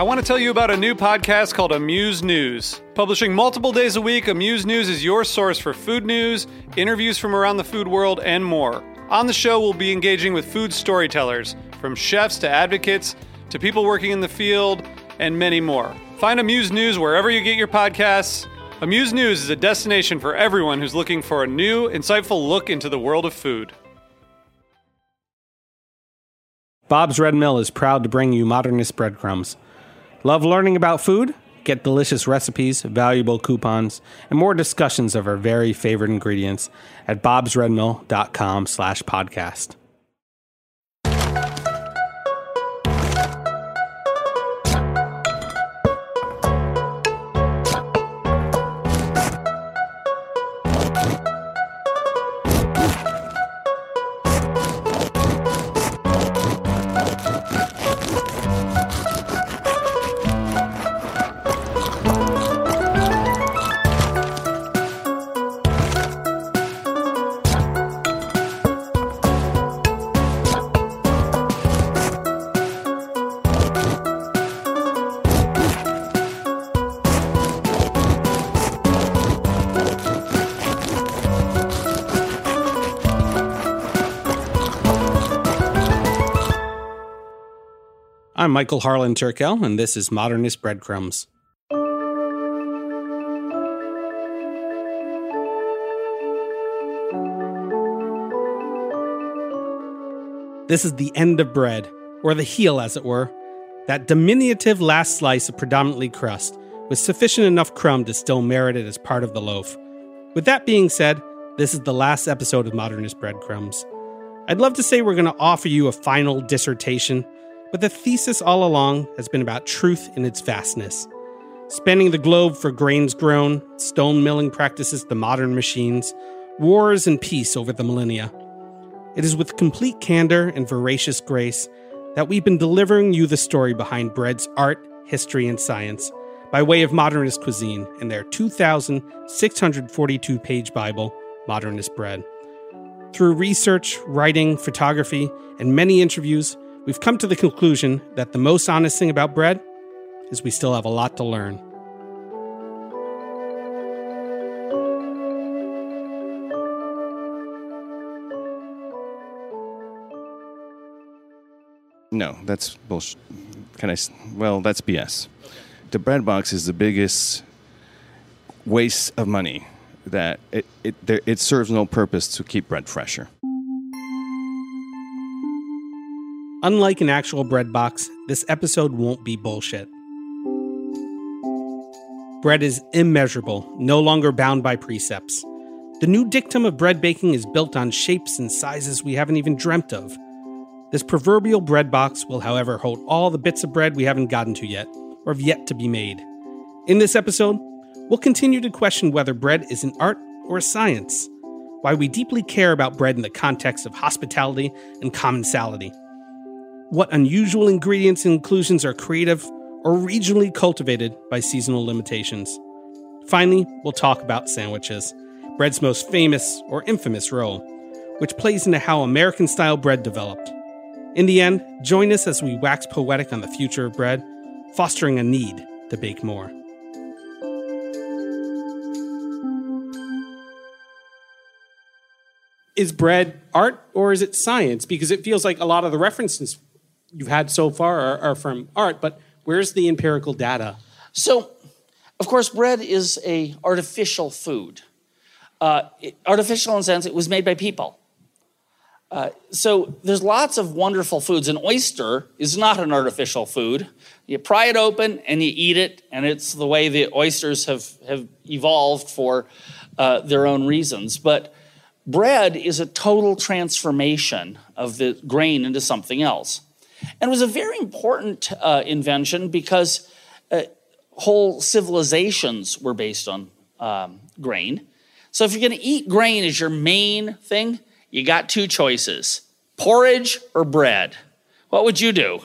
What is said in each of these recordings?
I want to tell you about a new podcast called Amuse News. Publishing multiple days a week, Amuse News is your source for food news, interviews from around the food world, and more. On the show, we'll be engaging with food storytellers, from chefs to advocates to people working in the field, and many more. Find Amuse News wherever you get your podcasts. Amuse News is a destination for everyone who's looking for a new, insightful look into the world of food. Bob's Red Mill is proud to bring you Modernist Breadcrumbs. Love learning about food? Get delicious recipes, valuable coupons, and more discussions of our very favorite ingredients at bobsredmill.com/podcast. I'm Michael Harlan Turkel, and this is Modernist Breadcrumbs. This is the end of bread, or the heel as it were, that diminutive last slice of predominantly crust, with sufficient enough crumb to still merit it as part of the loaf. With that being said, this is the last episode of Modernist Breadcrumbs. I'd love to say we're going to offer you a final dissertation, but the thesis all along has been about truth in its vastness. Spanning the globe for grains grown, stone milling practices to modern machines, wars and peace over the millennia. It is with complete candor and voracious grace that we've been delivering you the story behind bread's art, history, and science by way of modernist cuisine in their 2,642-page Bible, Modernist Bread. Through research, writing, photography, and many interviews, we've come to the conclusion that the most honest thing about bread is we still have a lot to learn. No, that's bullshit. That's BS. The bread box is the biggest waste of money. That it serves no purpose to keep bread fresher. Unlike an actual bread box, this episode won't be bullshit. Bread is immeasurable, no longer bound by precepts. The new dictum of bread baking is built on shapes and sizes we haven't even dreamt of. This proverbial bread box will, however, hold all the bits of bread we haven't gotten to yet, or have yet to be made. In this episode, we'll continue to question whether bread is an art or a science, why we deeply care about bread in the context of hospitality and commensality, what unusual ingredients and inclusions are creative or regionally cultivated by seasonal limitations. Finally, we'll talk about sandwiches, bread's most famous or infamous role, which plays into how American-style bread developed. In the end, join us as we wax poetic on the future of bread, fostering a need to bake more. Is bread art or is it science? Because it feels like a lot of the references you've had so far are from art, but where's the empirical data? So, of course, bread is a artificial food. Artificial in the sense it was made by people. So there's lots of wonderful foods. An oyster is not an artificial food. You pry it open and you eat it, and it's the way the oysters have evolved for their own reasons. But bread is a total transformation of the grain into something else. And it was a very important invention because whole civilizations were based on grain. So if you're going to eat grain as your main thing, you got two choices, porridge or bread. What would you do?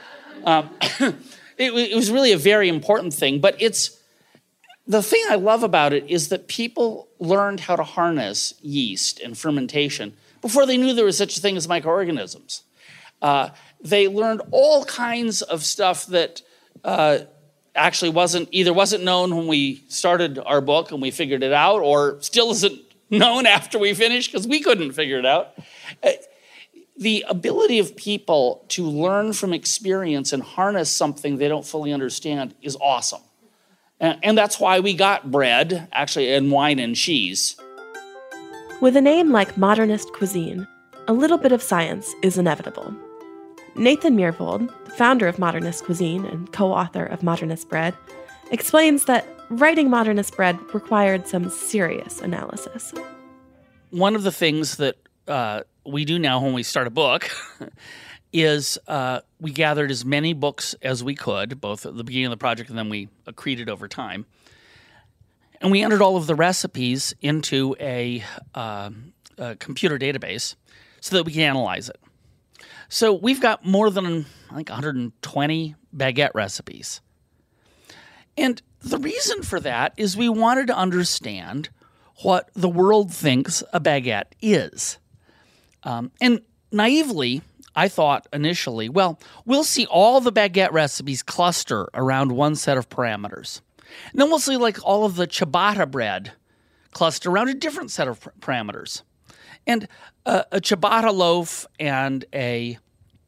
It was really a very important thing, but the thing I love about it is that people learned how to harness yeast and fermentation before they knew there was such a thing as microorganisms. They learned all kinds of stuff that actually wasn't known when we started our book and we figured it out, or still isn't known after we finished because we couldn't figure it out. The ability of people to learn from experience and harness something they don't fully understand is awesome. And that's why we got bread, actually, and wine and cheese. With a name like Modernist Cuisine, a little bit of science is inevitable. Nathan Myhrvold, the founder of Modernist Cuisine and co-author of Modernist Bread, explains that writing Modernist Bread required some serious analysis. One of the things that we do now when we start a book is we gathered as many books as we could, both at the beginning of the project and then we accreted over time. And we entered all of the recipes into a computer database so that we can analyze it. So we've got more than, I think, 120 baguette recipes. And the reason for that is we wanted to understand what the world thinks a baguette is. And naively, I thought initially, well, we'll see all the baguette recipes cluster around one set of parameters. And then we'll see like all of the ciabatta bread cluster around a different set of parameters. And a ciabatta loaf and a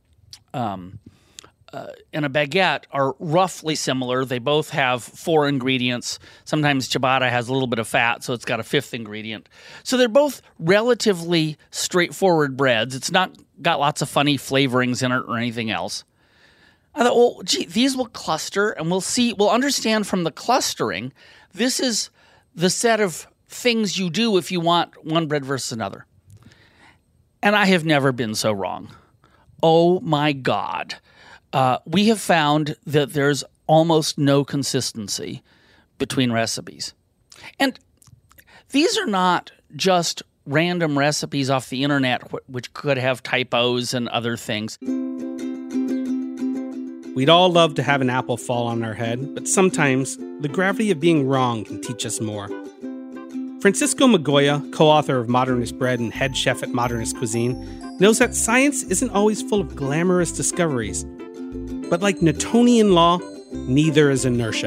baguette are roughly similar. They both have 4 ingredients. Sometimes ciabatta has a little bit of fat, so it's got a 5th ingredient. So they're both relatively straightforward breads. It's not got lots of funny flavorings in it or anything else. I thought, well, gee, these will cluster, and we'll understand from the clustering, this is the set of things you do if you want one bread versus another. And I have never been so wrong. Oh my God. We have found that there's almost no consistency between recipes. And these are not just random recipes off the internet which could have typos and other things. We'd all love to have an apple fall on our head, but sometimes the gravity of being wrong can teach us more. Francisco Migoya, co-author of Modernist Bread and head chef at Modernist Cuisine, knows that science isn't always full of glamorous discoveries. But like Newtonian law, neither is inertia.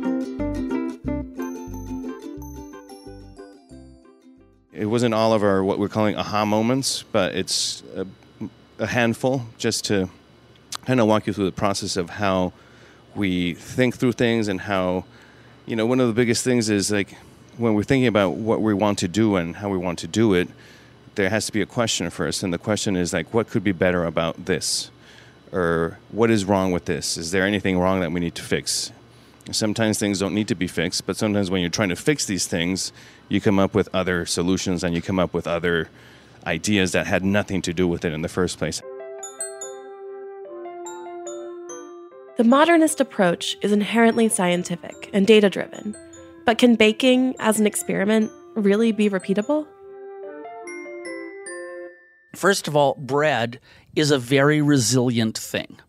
It wasn't all of our what we're calling aha moments, but it's a handful just to kind of walk you through the process of how we think through things and how, one of the biggest things is like when we're thinking about what we want to do and how we want to do it, there has to be a question first. And the question is like, what could be better about this? Or what is wrong with this? Is there anything wrong that we need to fix? Sometimes things don't need to be fixed, but sometimes when you're trying to fix these things, you come up with other solutions and you come up with other ideas that had nothing to do with it in the first place. The modernist approach is inherently scientific and data-driven, but can baking as an experiment really be repeatable? First of all, bread is a very resilient thing.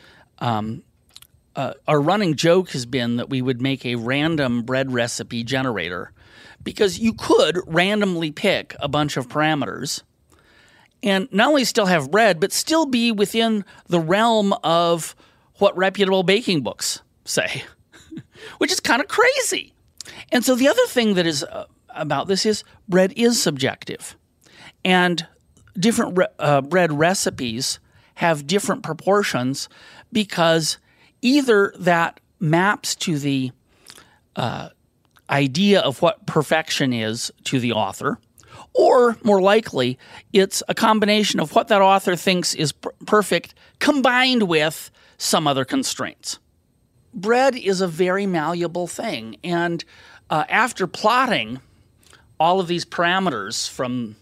Our running joke has been that we would make a random bread recipe generator because you could randomly pick a bunch of parameters and not only still have bread, but still be within the realm of what reputable baking books say, which is kind of crazy. And so the other thing that is about this is bread is subjective. And different bread recipes have different proportions because either that maps to the idea of what perfection is to the author, or more likely, it's a combination of what that author thinks is perfect combined with some other constraints. Bread is a very malleable thing, and after plotting all of these parameters from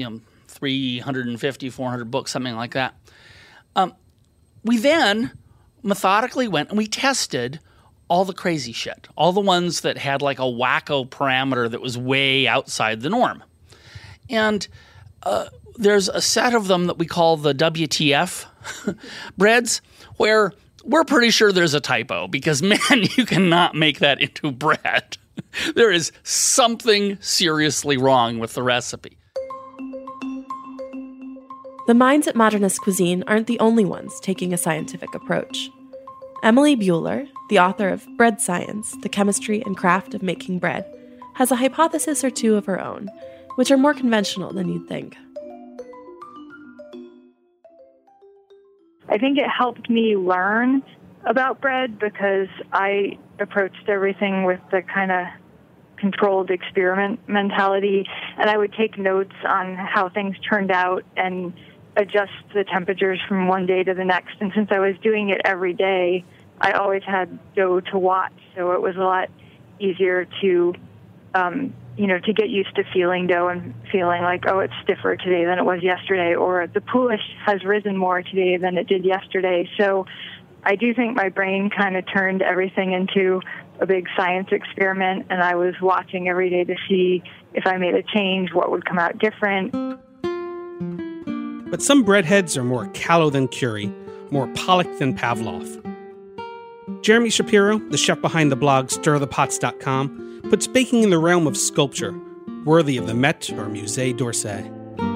350, 400 books, something like that, we then methodically went and we tested all the crazy shit, all the ones that had like a wacko parameter that was way outside the norm. And there's a set of them that we call the WTF breads, where we're pretty sure there's a typo because, man, you cannot make that into bread. There is something seriously wrong with the recipe. The minds at Modernist Cuisine aren't the only ones taking a scientific approach. Emily Buehler, the author of Bread Science, The Chemistry and Craft of Making Bread, has a hypothesis or two of her own, which are more conventional than you'd think. I think it helped me learn about bread because I approached everything with the kind of controlled experiment mentality, and I would take notes on how things turned out and adjust the temperatures from one day to the next. And since I was doing it every day, I always had dough to watch, so it was a lot easier to to get used to feeling dough and feeling like, oh, it's stiffer today than it was yesterday, or the poolish has risen more today than it did yesterday. So I do think my brain kind of turned everything into a big science experiment, and I was watching every day to see if I made a change, what would come out different. But some breadheads are more callow than Curie, more Pollock than Pavlov. Jeremy Shapiro, the chef behind the blog StirThePots.com, puts baking in the realm of sculpture, worthy of the Met or Musée d'Orsay.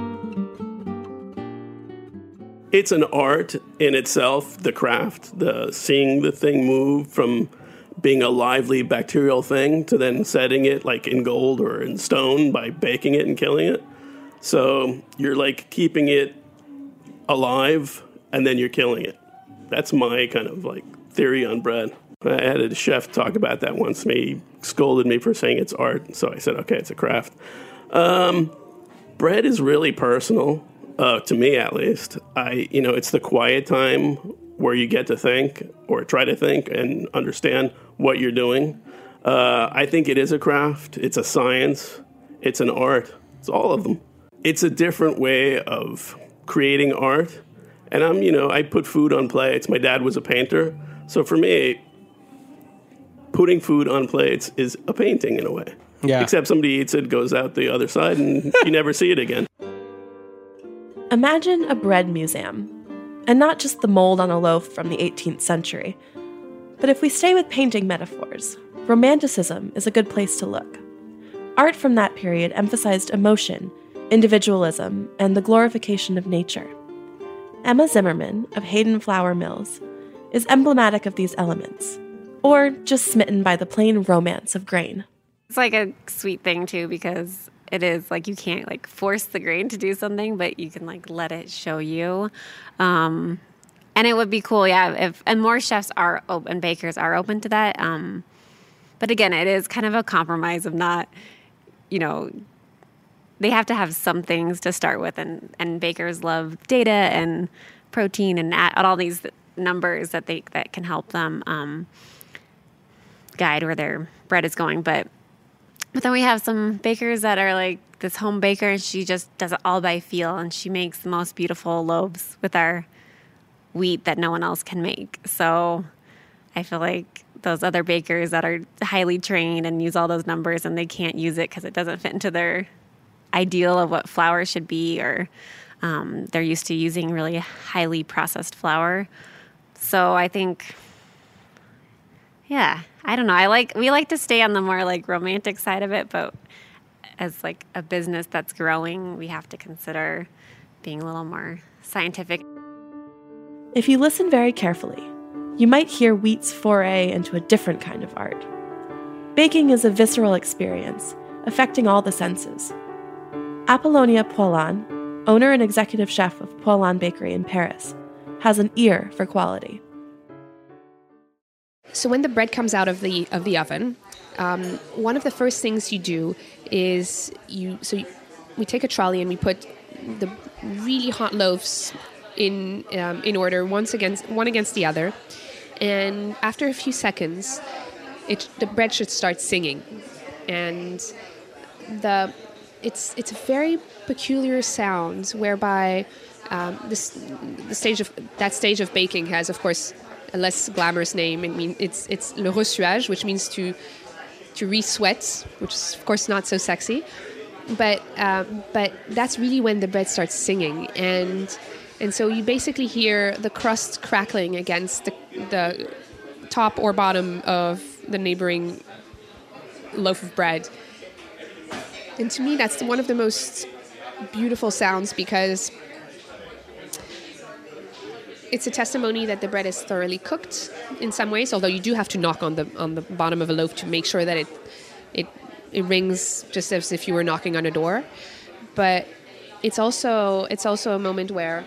It's an art in itself, the craft, the seeing the thing move from being a lively bacterial thing to then setting it like in gold or in stone by baking it and killing it. So you're like keeping it alive and then you're killing it. That's my kind of like theory on bread. I had a chef talk about that once. He scolded me for saying it's art. So I said, okay, it's a craft. Bread is really personal, to me at least. It's the quiet time where you get to think or try to think and understand what you're doing. I think it is a craft. It's a science. It's an art. It's all of them. It's a different way of creating art. And I put food on plates. My dad was a painter. So for me, putting food on plates is a painting in a way. Yeah. Except somebody eats it, goes out the other side, and you never see it again. Imagine a bread museum, and not just the mold on a loaf from the 18th century. But if we stay with painting metaphors, Romanticism is a good place to look. Art from that period emphasized emotion, individualism, and the glorification of nature. Emma Zimmerman of Hayden Flour Mills is emblematic of these elements, or just smitten by the plain romance of grain. It's like a sweet thing, too, because it is like you can't like force the grain to do something, but you can like let it show you. And it would be cool, yeah, and more chefs are open, and bakers are open to that. But again, it is kind of a compromise of not, they have to have some things to start with, and bakers love data and protein and all these numbers that can help them guide where their bread is going. But then we have some bakers that are like this home baker, and she just does it all by feel, and she makes the most beautiful loaves with our wheat that no one else can make. So I feel like those other bakers that are highly trained and use all those numbers, and they can't use it because it doesn't fit into their ideal of what flour should be, or they're used to using really highly processed flour. So I think, yeah, I don't know. We like to stay on the more like romantic side of it, but as like a business that's growing, we have to consider being a little more scientific. If you listen very carefully, you might hear wheat's foray into a different kind of art. Baking is a visceral experience, affecting all the senses. Apollonia Poilâne, owner and executive chef of Poilâne Bakery in Paris, has an ear for quality. So when the bread comes out of the oven, one of the first things you do is we take a trolley and we put the really hot loaves in order, one against the other, and after a few seconds, the bread should start singing, and it's a very peculiar sound whereby the stage of baking has, of course, a less glamorous name. I mean, it's le ressuage, which means to re-sweat, which is of course not so sexy, but that's really when the bread starts singing, and so you basically hear the crust crackling against the top or bottom of the neighboring loaf of bread. And to me, that's one of the most beautiful sounds, because it's a testimony that the bread is thoroughly cooked in some ways, although you do have to knock on the bottom of a loaf to make sure that it rings just as if you were knocking on a door. But it's also a moment where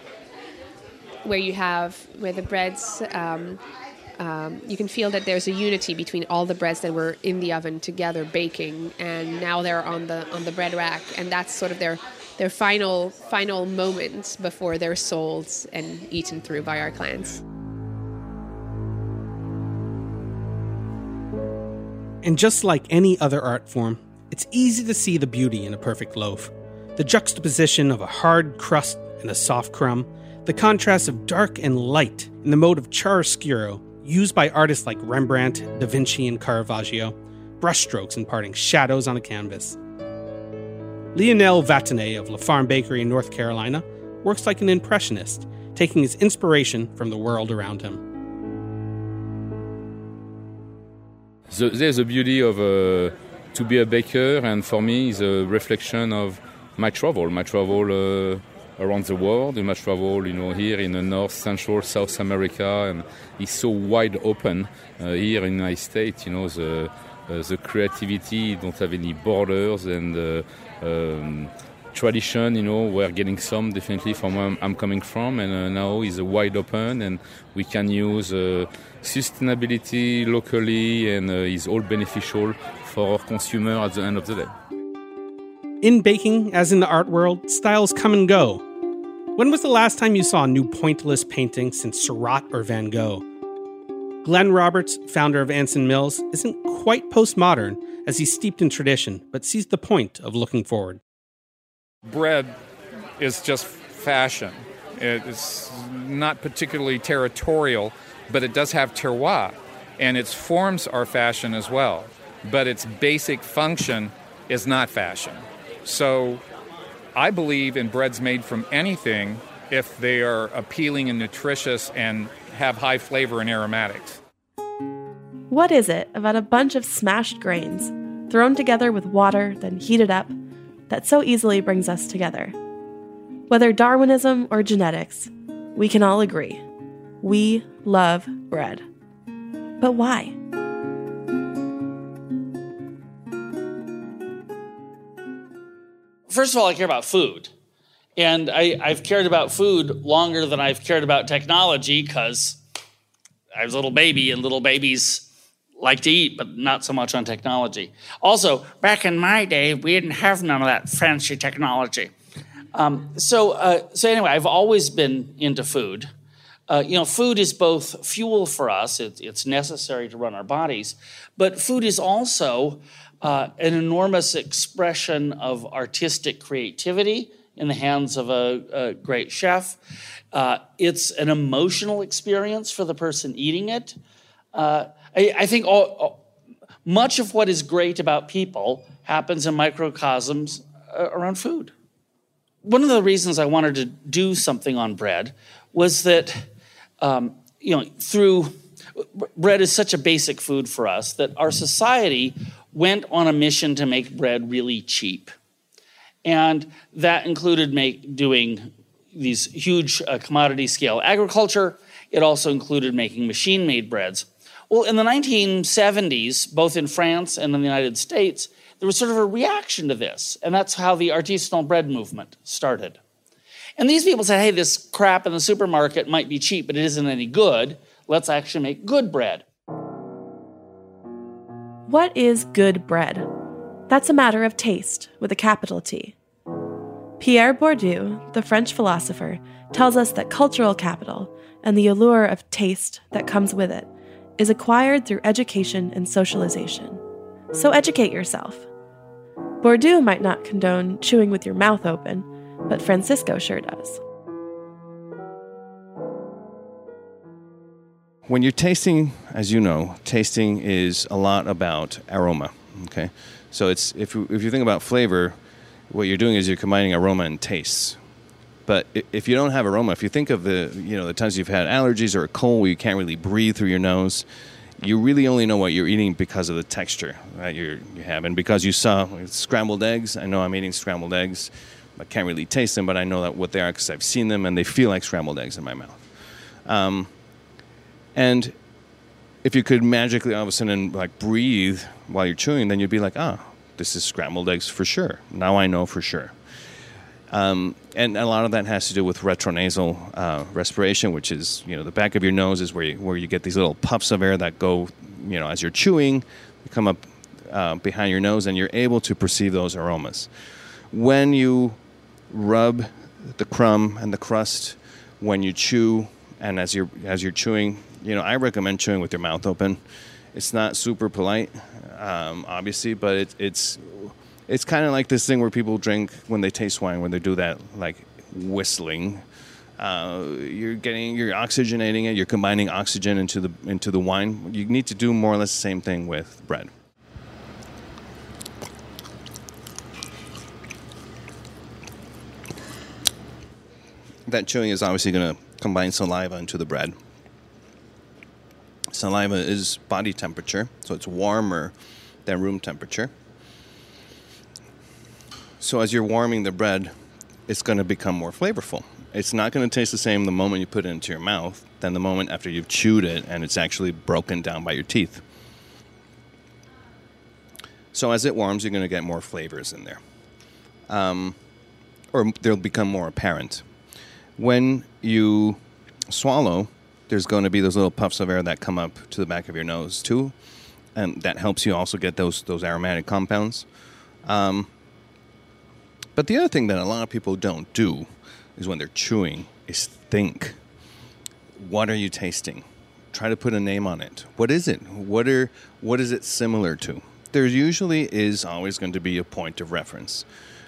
the breads, you can feel that there's a unity between all the breads that were in the oven together baking, and now they're on the bread rack, and that's sort of their final moments before they're sold and eaten through by our clans. And just like any other art form, it's easy to see the beauty in a perfect loaf. The juxtaposition of a hard crust and a soft crumb, the contrast of dark and light in the mode of chiaroscuro, used by artists like Rembrandt, Da Vinci, and Caravaggio, brushstrokes imparting shadows on a canvas. Lionel Vatanet of La Farm Bakery in North Carolina works like an impressionist, taking his inspiration from the world around him. There's a beauty of to be a baker, and for me is a reflection of my travel around the world, my travel, here in the North, Central, South America, and it's so wide open here in the United States. The creativity don't have any borders, and tradition, we're getting some definitely from where I'm coming from, and now is wide open, and we can use sustainability locally, and is all beneficial for our consumer at the end of the day. In baking, as in the art world, styles come and go. When was the last time you saw a new pointillist painting since Seurat or Van Gogh? Glenn Roberts, founder of Anson Mills, isn't quite postmodern as he's steeped in tradition, but sees the point of looking forward. Bread is just fashion. It's not particularly territorial, but it does have terroir, and its forms are fashion as well. But its basic function is not fashion. So I believe in breads made from anything if they are appealing and nutritious and have high flavor and aromatics. What is it about a bunch of smashed grains, thrown together with water, then heated up, that so easily brings us together? Whether Darwinism or genetics, we can all agree. We love bread. But why? First of all, I care about food. And I've cared about food longer than I've cared about technology because I was a little baby, and little babies like to eat, but not so much on technology. Also, back in my day, we didn't have none of that fancy technology. So anyway, I've always been into food. Food is both fuel for us. It's necessary to run our bodies. But food is also an enormous expression of artistic creativity in the hands of a great chef. It's an emotional experience for the person eating it. I think much of what is great about people happens in microcosms around food. One of the reasons I wanted to do something on bread was that, bread is such a basic food for us that our society went on a mission to make bread really cheap. And that included doing these huge commodity scale agriculture. It also included making machine-made breads. Well, in the 1970s, both in France and in the United States, there was sort of a reaction to this. And that's how the artisanal bread movement started. And these people said, hey, this crap in the supermarket might be cheap, but it isn't any good. Let's actually make good bread. What is good bread? That's a matter of taste, with a capital T. Pierre Bourdieu, the French philosopher, tells us that cultural capital, and the allure of taste that comes with it, is acquired through education and socialization. So educate yourself. Bourdieu might not condone chewing with your mouth open, but Francisco sure does. When you're tasting, as you know, tasting is a lot about aroma, okay? So it's if you think about flavor, what you're doing is you're combining aroma and taste. But if you don't have aroma, if you think of the times you've had allergies or a cold where you can't really breathe through your nose, you really only know what you're eating because of the texture that you have. And because you saw scrambled eggs, I know I'm eating scrambled eggs. I can't really taste them, but I know that what they are because I've seen them and they feel like scrambled eggs in my mouth. And if you could magically all of a sudden like breathe while you're chewing, then you'd be like, this is scrambled eggs for sure. Now I know for sure. And a lot of that has to do with retronasal respiration, which is, the back of your nose is where you get these little puffs of air that go, as you're chewing, you come up behind your nose, and you're able to perceive those aromas. When you rub the crumb and the crust, when you chew, and as you're chewing, I recommend chewing with your mouth open. It's not super polite, obviously, but it's kind of like this thing where people drink when they taste wine, when they do that, like whistling. You're oxygenating it. You're combining oxygen into the wine. You need to do more or less the same thing with bread. That chewing is obviously going to combine saliva into the bread. Saliva is body temperature, so it's warmer than room temperature. So as you're warming the bread, it's going to become more flavorful. It's not going to taste the same the moment you put it into your mouth than the moment after you've chewed it and it's actually broken down by your teeth. So as it warms, you're going to get more flavors in there. Or they'll become more apparent. When you swallow, there's going to be those little puffs of air that come up to the back of your nose too, and that helps you also get those aromatic compounds. But the other thing that a lot of people don't do is when they're chewing is think. What are you tasting? Try to put a name on it. What is it? What is it similar to? There usually is always going to be a point of reference.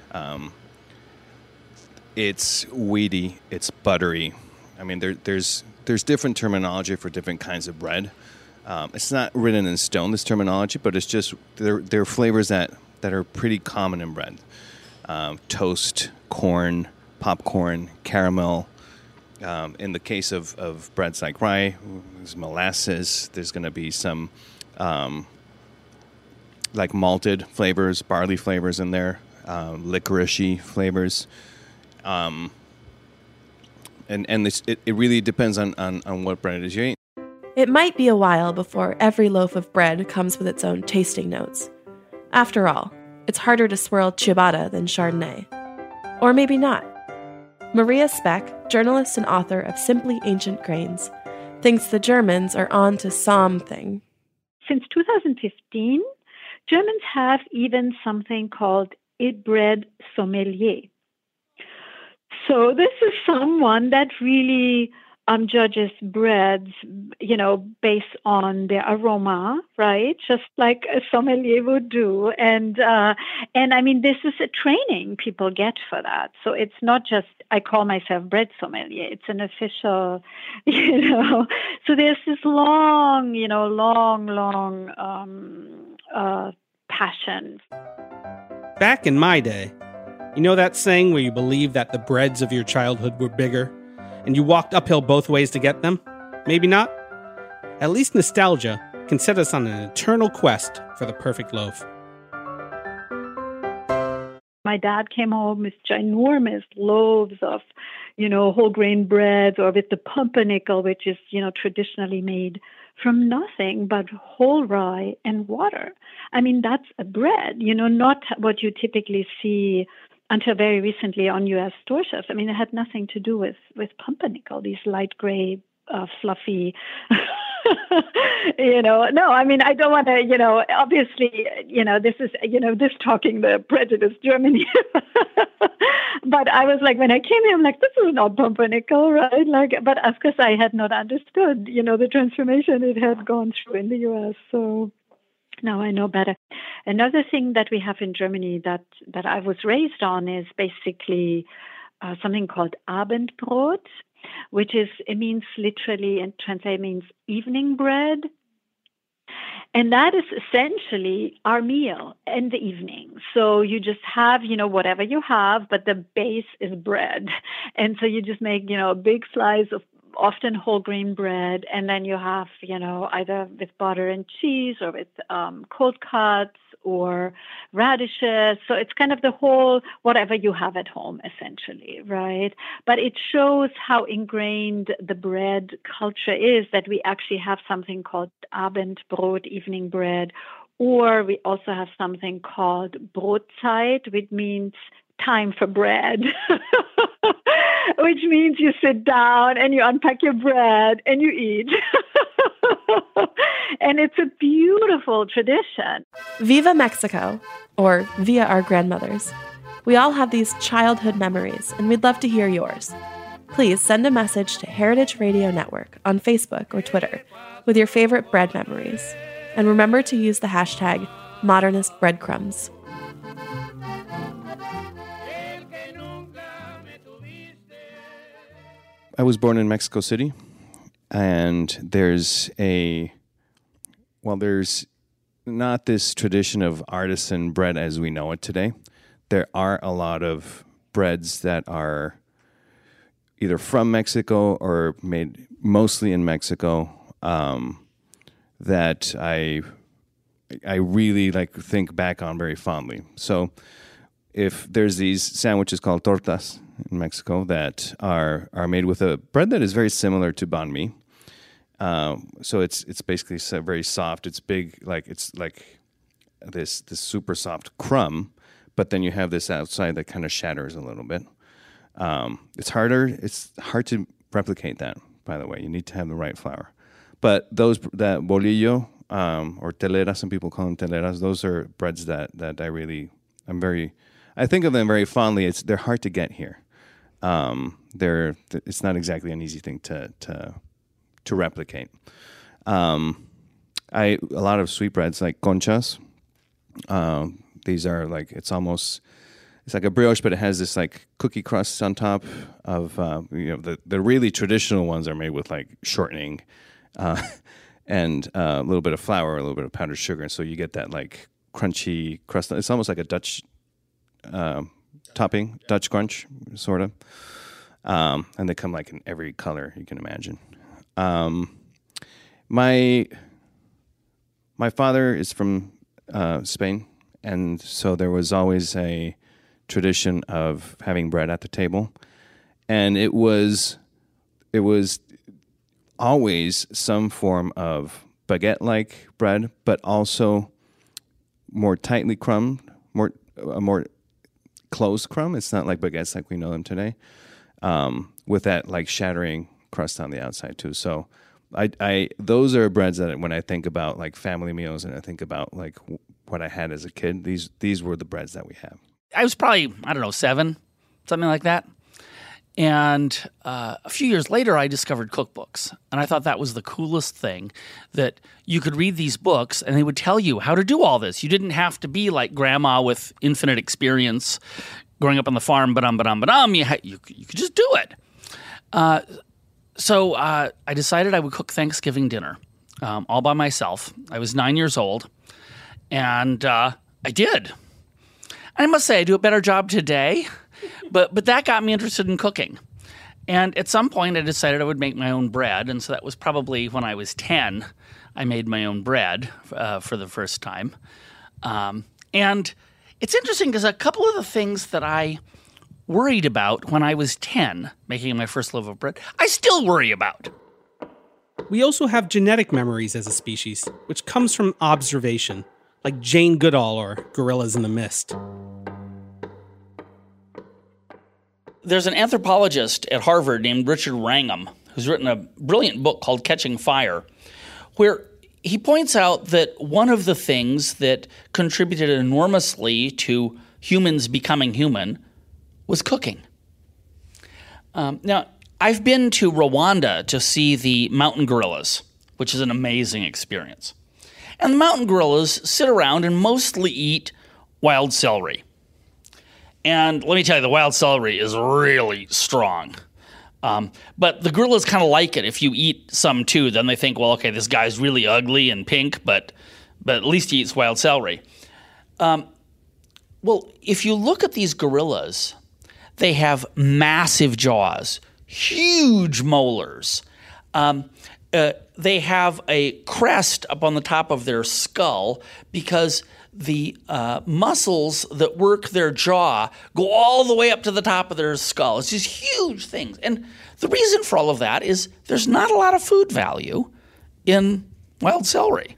It's weedy. It's buttery. I mean, there's different terminology for different kinds of bread. It's not written in stone, this terminology, but it's just there are flavors that are pretty common in bread. Toast, corn, popcorn, caramel. In the case of breads like rye, there's molasses. There's going to be some like malted flavors, barley flavors in there, licorice-y flavors. And it really depends on what bread it is you eat. It might be a while before every loaf of bread comes with its own tasting notes. After all, it's harder to swirl ciabatta than Chardonnay. Or maybe not. Maria Speck, journalist and author of Simply Ancient Grains, thinks the Germans are on to something. Since 2015, Germans have even something called a bread sommelier. So this is someone that really judges breads, based on their aroma, right? Just like a sommelier would do. And I mean, this is a training people get for that. So it's not just, I call myself bread sommelier. It's an official, So there's this long passion. Back in my day, you know that saying where you believe that the breads of your childhood were bigger, and you walked uphill both ways to get them? Maybe not. At least nostalgia can set us on an eternal quest for the perfect loaf. My dad came home with ginormous loaves of, whole grain breads, or with the pumpernickel, which is, traditionally made from nothing but whole rye and water. I mean, that's a bread, not what you typically see until very recently on U.S. store shelves. I mean, it had nothing to do with pumpernickel, these light gray, fluffy, No, I mean, I don't want to, obviously, this is, this talking the prejudice Germany. But I was like, when I came here, I'm like, this is not pumpernickel, right? But of course I had not understood, the transformation it had gone through in the U.S. So now I know better. Another thing that we have in Germany that I was raised on is basically something called Abendbrot, which means literally, and translate means evening bread. And that is essentially our meal in the evening. So you just have, whatever you have, but the base is bread. And so you just make, a big slice of often whole grain bread, and then you have, either with butter and cheese or with cold cuts or radishes. So it's kind of the whole, whatever you have at home, essentially, right? But it shows how ingrained the bread culture is, that we actually have something called Abendbrot, evening bread, or we also have something called Brotzeit, which means time for bread, which means you sit down and you unpack your bread and you eat. And it's a beautiful tradition. Viva Mexico, or via our grandmothers. We all have these childhood memories, and we'd love to hear yours. Please send a message to Heritage Radio Network on Facebook or Twitter with your favorite bread memories. And remember to use the hashtag #ModernistBreadcrumbs. I was born in Mexico City, and there's not this tradition of artisan bread as we know it today. There are a lot of breads that are either from Mexico or made mostly in Mexico that I really think back on very fondly. So if there's these sandwiches called tortas in Mexico that are made with a bread that is very similar to banh mi. So it's basically very soft. It's big, it's like this super soft crumb, but then you have this outside that kind of shatters a little bit. It's hard to replicate that, by the way. You need to have the right flour. But that bolillo or telera, some people call them teleras, those are breads that I think of them very fondly. They're hard to get here. It's not exactly an easy thing to replicate. A lot of sweetbreads like conchas. These are it's like a brioche, but it has this cookie crust on top of the really traditional ones are made with shortening and a little bit of flour, a little bit of powdered sugar, and so you get that crunchy crust. It's almost like a Dutch topping, Dutch crunch, sort of. And they come in every color you can imagine. My father is from Spain, and so there was always a tradition of having bread at the table, and it was always some form of baguette-like bread, but also more tightly crumbed, more closed crumb. It's not like baguettes like we know them today, with that shattering crust on the outside too. So those are breads that when I think about family meals and I think about what I had as a kid, these were the breads that we have. I was probably, 7, something like that. And a few years later, I discovered cookbooks. And I thought that was the coolest thing, that you could read these books and they would tell you how to do all this. You didn't have to be like grandma with infinite experience growing up on the farm, you could just do it. So I decided I would cook Thanksgiving dinner all by myself. I was 9 years old, and I did. I must say I do a better job today, but that got me interested in cooking. And at some point I decided I would make my own bread, and so that was probably when I was 10. I made my own bread for the first time. And it's interesting because a couple of the things that I worried about when I was 10, making my first loaf of bread, I still worry about. We also have genetic memories as a species, which comes from observation, like Jane Goodall or Gorillas in the Mist. There's an anthropologist at Harvard named Richard Wrangham who's written a brilliant book called Catching Fire, where he points out that one of the things that contributed enormously to humans becoming human was cooking. Now, I've been to Rwanda to see the mountain gorillas, which is an amazing experience. And the mountain gorillas sit around and mostly eat wild celery. And let me tell you, the wild celery is really strong. But the gorillas kind of like it. If you eat some too, then they think, well, okay, this guy's really ugly and pink, but at least he eats wild celery. Well, if you look at these gorillas, they have massive jaws, huge molars, they have a crest up on the top of their skull because the muscles that work their jaw go all the way up to the top of their skull. It's these huge things. And the reason for all of that is there's not a lot of food value in wild celery.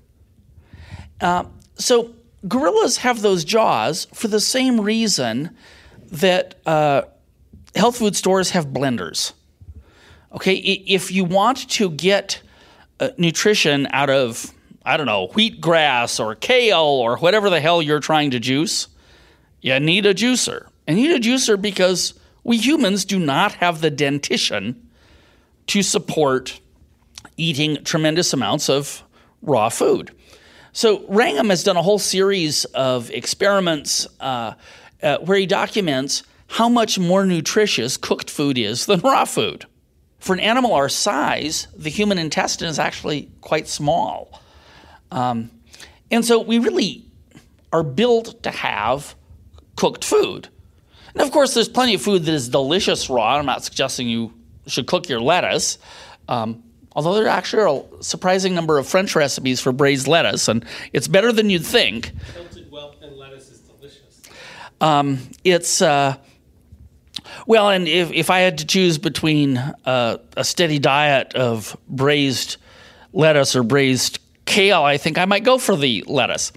So gorillas have those jaws for the same reason that health food stores have blenders. Okay, if you want to get nutrition out of, I don't know, wheatgrass or kale or whatever the hell you're trying to juice, you need a juicer. And you need a juicer because we humans do not have the dentition to support eating tremendous amounts of raw food. So Wrangham has done a whole series of experiments where he documents how much more nutritious cooked food is than raw food. For an animal our size, the human intestine is actually quite small. And so we really are built to have cooked food. And of course, there's plenty of food that is delicious raw. I'm not suggesting you should cook your lettuce. Although there actually are a surprising number of French recipes for braised lettuce, and it's better than you'd think. Tilted Wellington lettuce is delicious. Well, and if I had to choose between a steady diet of braised lettuce or braised kale, I think I might go for the lettuce.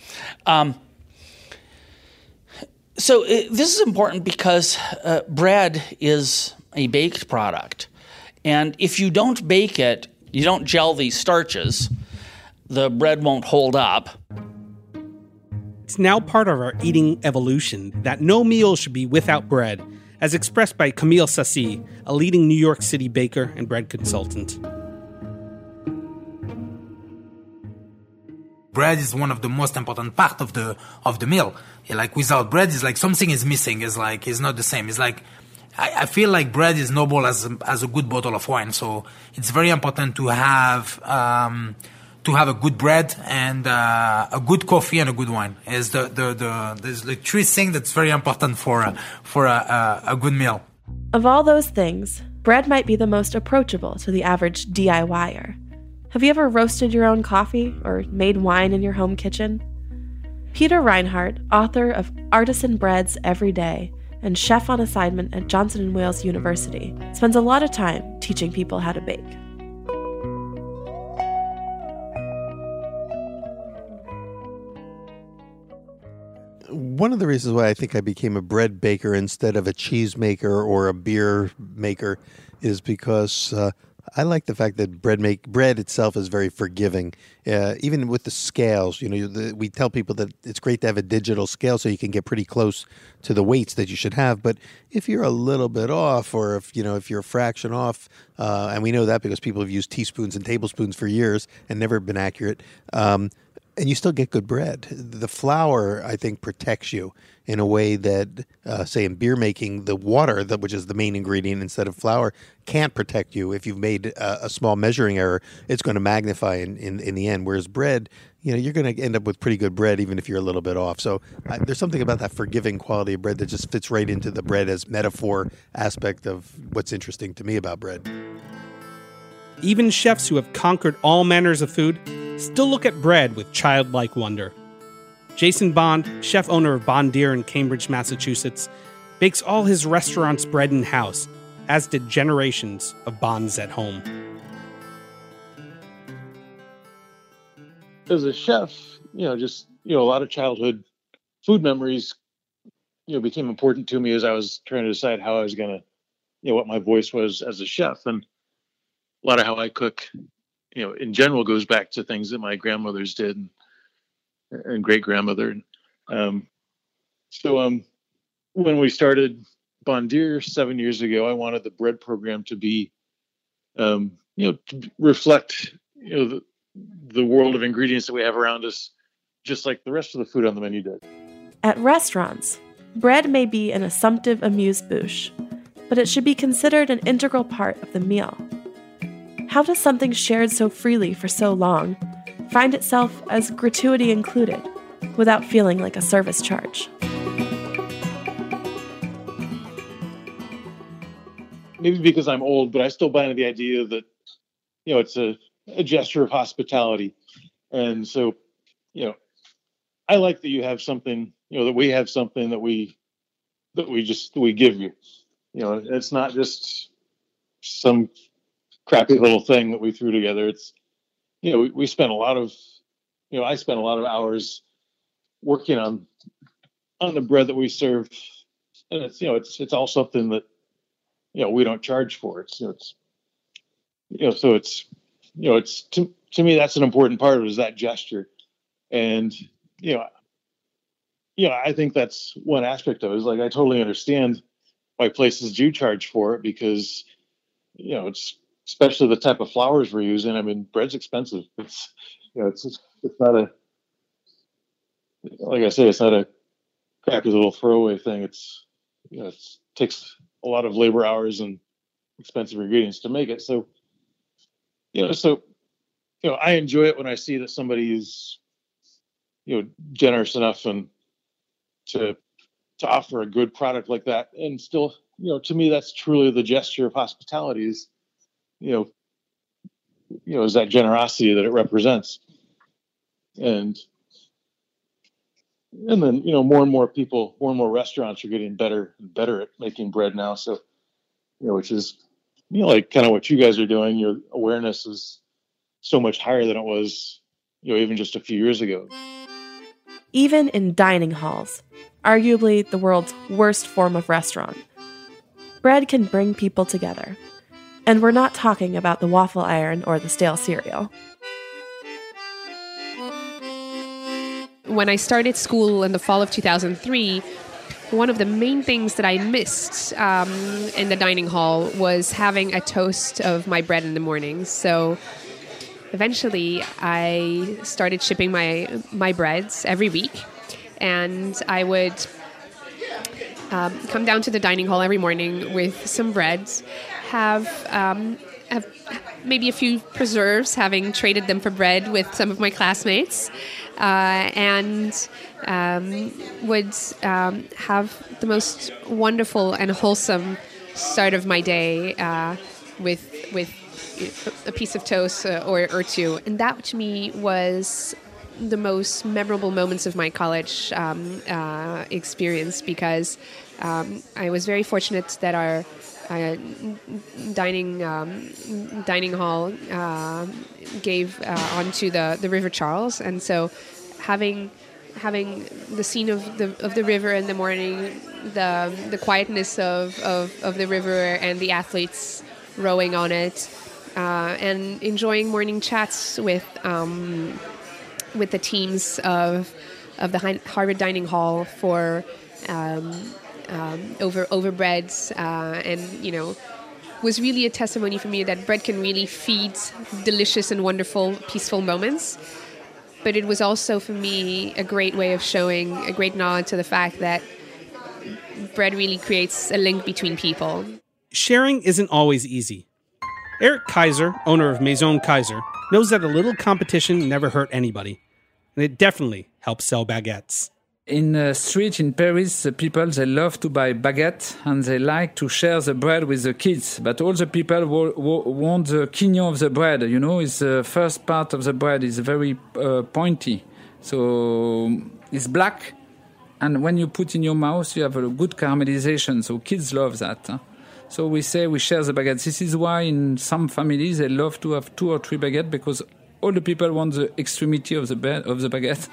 So this is important because bread is a baked product. And if you don't bake it, you don't gel these starches, the bread won't hold up. It's now part of our eating evolution that no meal should be without bread, as expressed by Camille Sassi, a leading New York City baker and bread consultant. Bread is one of the most important part of the meal. Like without bread, it's like something is missing. It's not the same. It's like I feel like bread is noble as a good bottle of wine. So it's very important to have a good bread and a good coffee and a good wine. Is there's the three things that's very important for a good meal. Of all those things, bread might be the most approachable to the average DIYer. Have you ever roasted your own coffee or made wine in your home kitchen? Peter Reinhardt, author of Artisan Breads Every Day and chef on assignment at Johnson & Wales University, spends a lot of time teaching people how to bake. One of the reasons why I think I became a bread baker instead of a cheese maker or a beer maker is because I like the fact that bread itself is very forgiving. Even with the scales, we tell people that it's great to have a digital scale so you can get pretty close to the weights that you should have. But if you're a little bit off, or if you're a fraction off, and we know that because people have used teaspoons and tablespoons for years and never been accurate, and you still get good bread. The flour, I think, protects you in a way that, say, in beer making, the water, which is the main ingredient instead of flour, can't protect you. If you've made a small measuring error, it's going to magnify in the end. Whereas bread, you're going to end up with pretty good bread even if you're a little bit off. So there's something about that forgiving quality of bread that just fits right into the bread as metaphor aspect of what's interesting to me about bread. Even chefs who have conquered all manners of food still look at bread with childlike wonder. Jason Bond, chef owner of Bon Deer in Cambridge, Massachusetts, bakes all his restaurant's bread in-house, as did generations of Bonds at home. As a chef, a lot of childhood food memories, became important to me as I was trying to decide how I was going to, what my voice was as a chef. And a lot of how I cook, in general goes back to things that my grandmothers did and great grandmother. So when we started Bon Deer 7 years ago, I wanted the bread program to be, to reflect, the world of ingredients that we have around us, just like the rest of the food on the menu did. At restaurants, bread may be an assumptive amuse-bouche, but it should be considered an integral part of the meal. How does something shared so freely for so long find itself as gratuity included without feeling like a service charge? Maybe because I'm old, but I still buy into the idea that, it's a gesture of hospitality. And so, I like that you have something, that we have something that we give you. It's not just some crappy little thing that we threw together. It's, we spent a lot of, I spent a lot of hours working on the bread that we serve, and it's all something that, we don't charge for. To me, that's an important part of it, is that gesture. And, I think that's one aspect of it, is like, I totally understand why places do charge for it, because, it's especially the type of flours we're using. I mean, bread's expensive. It's not like I say, it's not a crappy little throwaway thing. It's, it takes a lot of labor hours and expensive ingredients to make it. So, I enjoy it when I see that somebody is, generous enough and to offer a good product like that. And still, to me, that's truly the gesture of hospitality, is, is that generosity that it represents. And then, more and more people, more and more restaurants are getting better and better at making bread now. So, which is, like kind of what you guys are doing. Your awareness is so much higher than it was, even just a few years ago. Even in dining halls, arguably the world's worst form of restaurant, bread can bring people together. And we're not talking about the waffle iron or the stale cereal. When I started school in the fall of 2003, one of the main things that I missed in the dining hall was having a toast of my bread in the morning. So eventually I started shipping my breads every week, and I would come down to the dining hall every morning with some breads, have maybe a few preserves, having traded them for bread with some of my classmates, and would have the most wonderful and wholesome start of my day with a piece of toast or two. And that, to me, was the most memorable moments of my college experience, because I was very fortunate that our dining hall gave onto the River Charles, and so having the scene of the river in the morning, the quietness of the river and the athletes rowing on it, and enjoying morning chats with the teams of the Harvard Dining Hall for over breads, and was really a testimony for me that bread can really feed delicious and wonderful, peaceful moments. But it was also, for me, a great way of showing a great nod to the fact that bread really creates a link between people. Sharing isn't always easy. Eric Kaiser, owner of Maison Kaiser, knows that a little competition never hurt anybody, and it definitely helps sell baguettes. In the street in Paris, the people, they love to buy baguette, and they like to share the bread with the kids. But all the people want the quignon of the bread. It's the first part of the bread is very pointy. So it's black, and when you put in your mouth, you have a good caramelization. So kids love that. Huh? So we say we share the baguette. This is why in some families they love to have 2 or 3 baguettes, because all the people want the extremity of the baguette.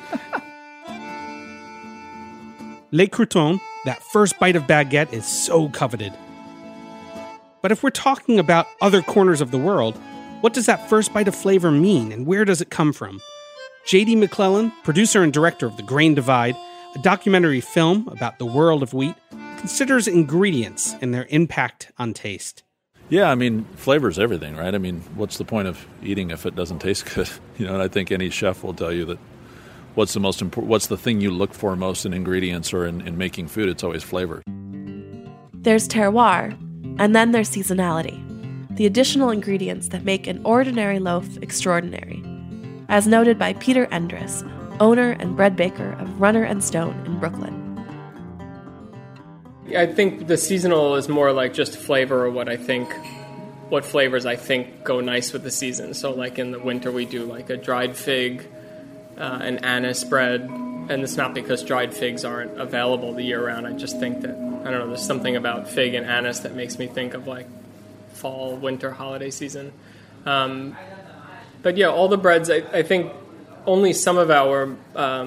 Les croûtons, that first bite of baguette, is so coveted. But if we're talking about other corners of the world, what does that first bite of flavor mean, and where does it come from? J.D. McClellan, producer and director of The Grain Divide, a documentary film about the world of wheat, considers ingredients and their impact on taste. Yeah, I mean, flavor's everything, right? I mean, what's the point of eating if it doesn't taste good? And I think any chef will tell you that what's the most important? What's the thing you look for most in ingredients or in making food? It's always flavor. There's terroir, and then there's seasonality, the additional ingredients that make an ordinary loaf extraordinary, as noted by Peter Endres, owner and bread baker of Runner and Stone in Brooklyn. I think the seasonal is more like just flavor, or what I think what flavors I think go nice with the season. So like in the winter we do like a dried fig, an anise bread, and it's not because dried figs aren't available the year round. I just think that, I don't know, there's something about fig and anise that makes me think of like fall, winter, holiday season. But yeah, all the breads, I think only some of our,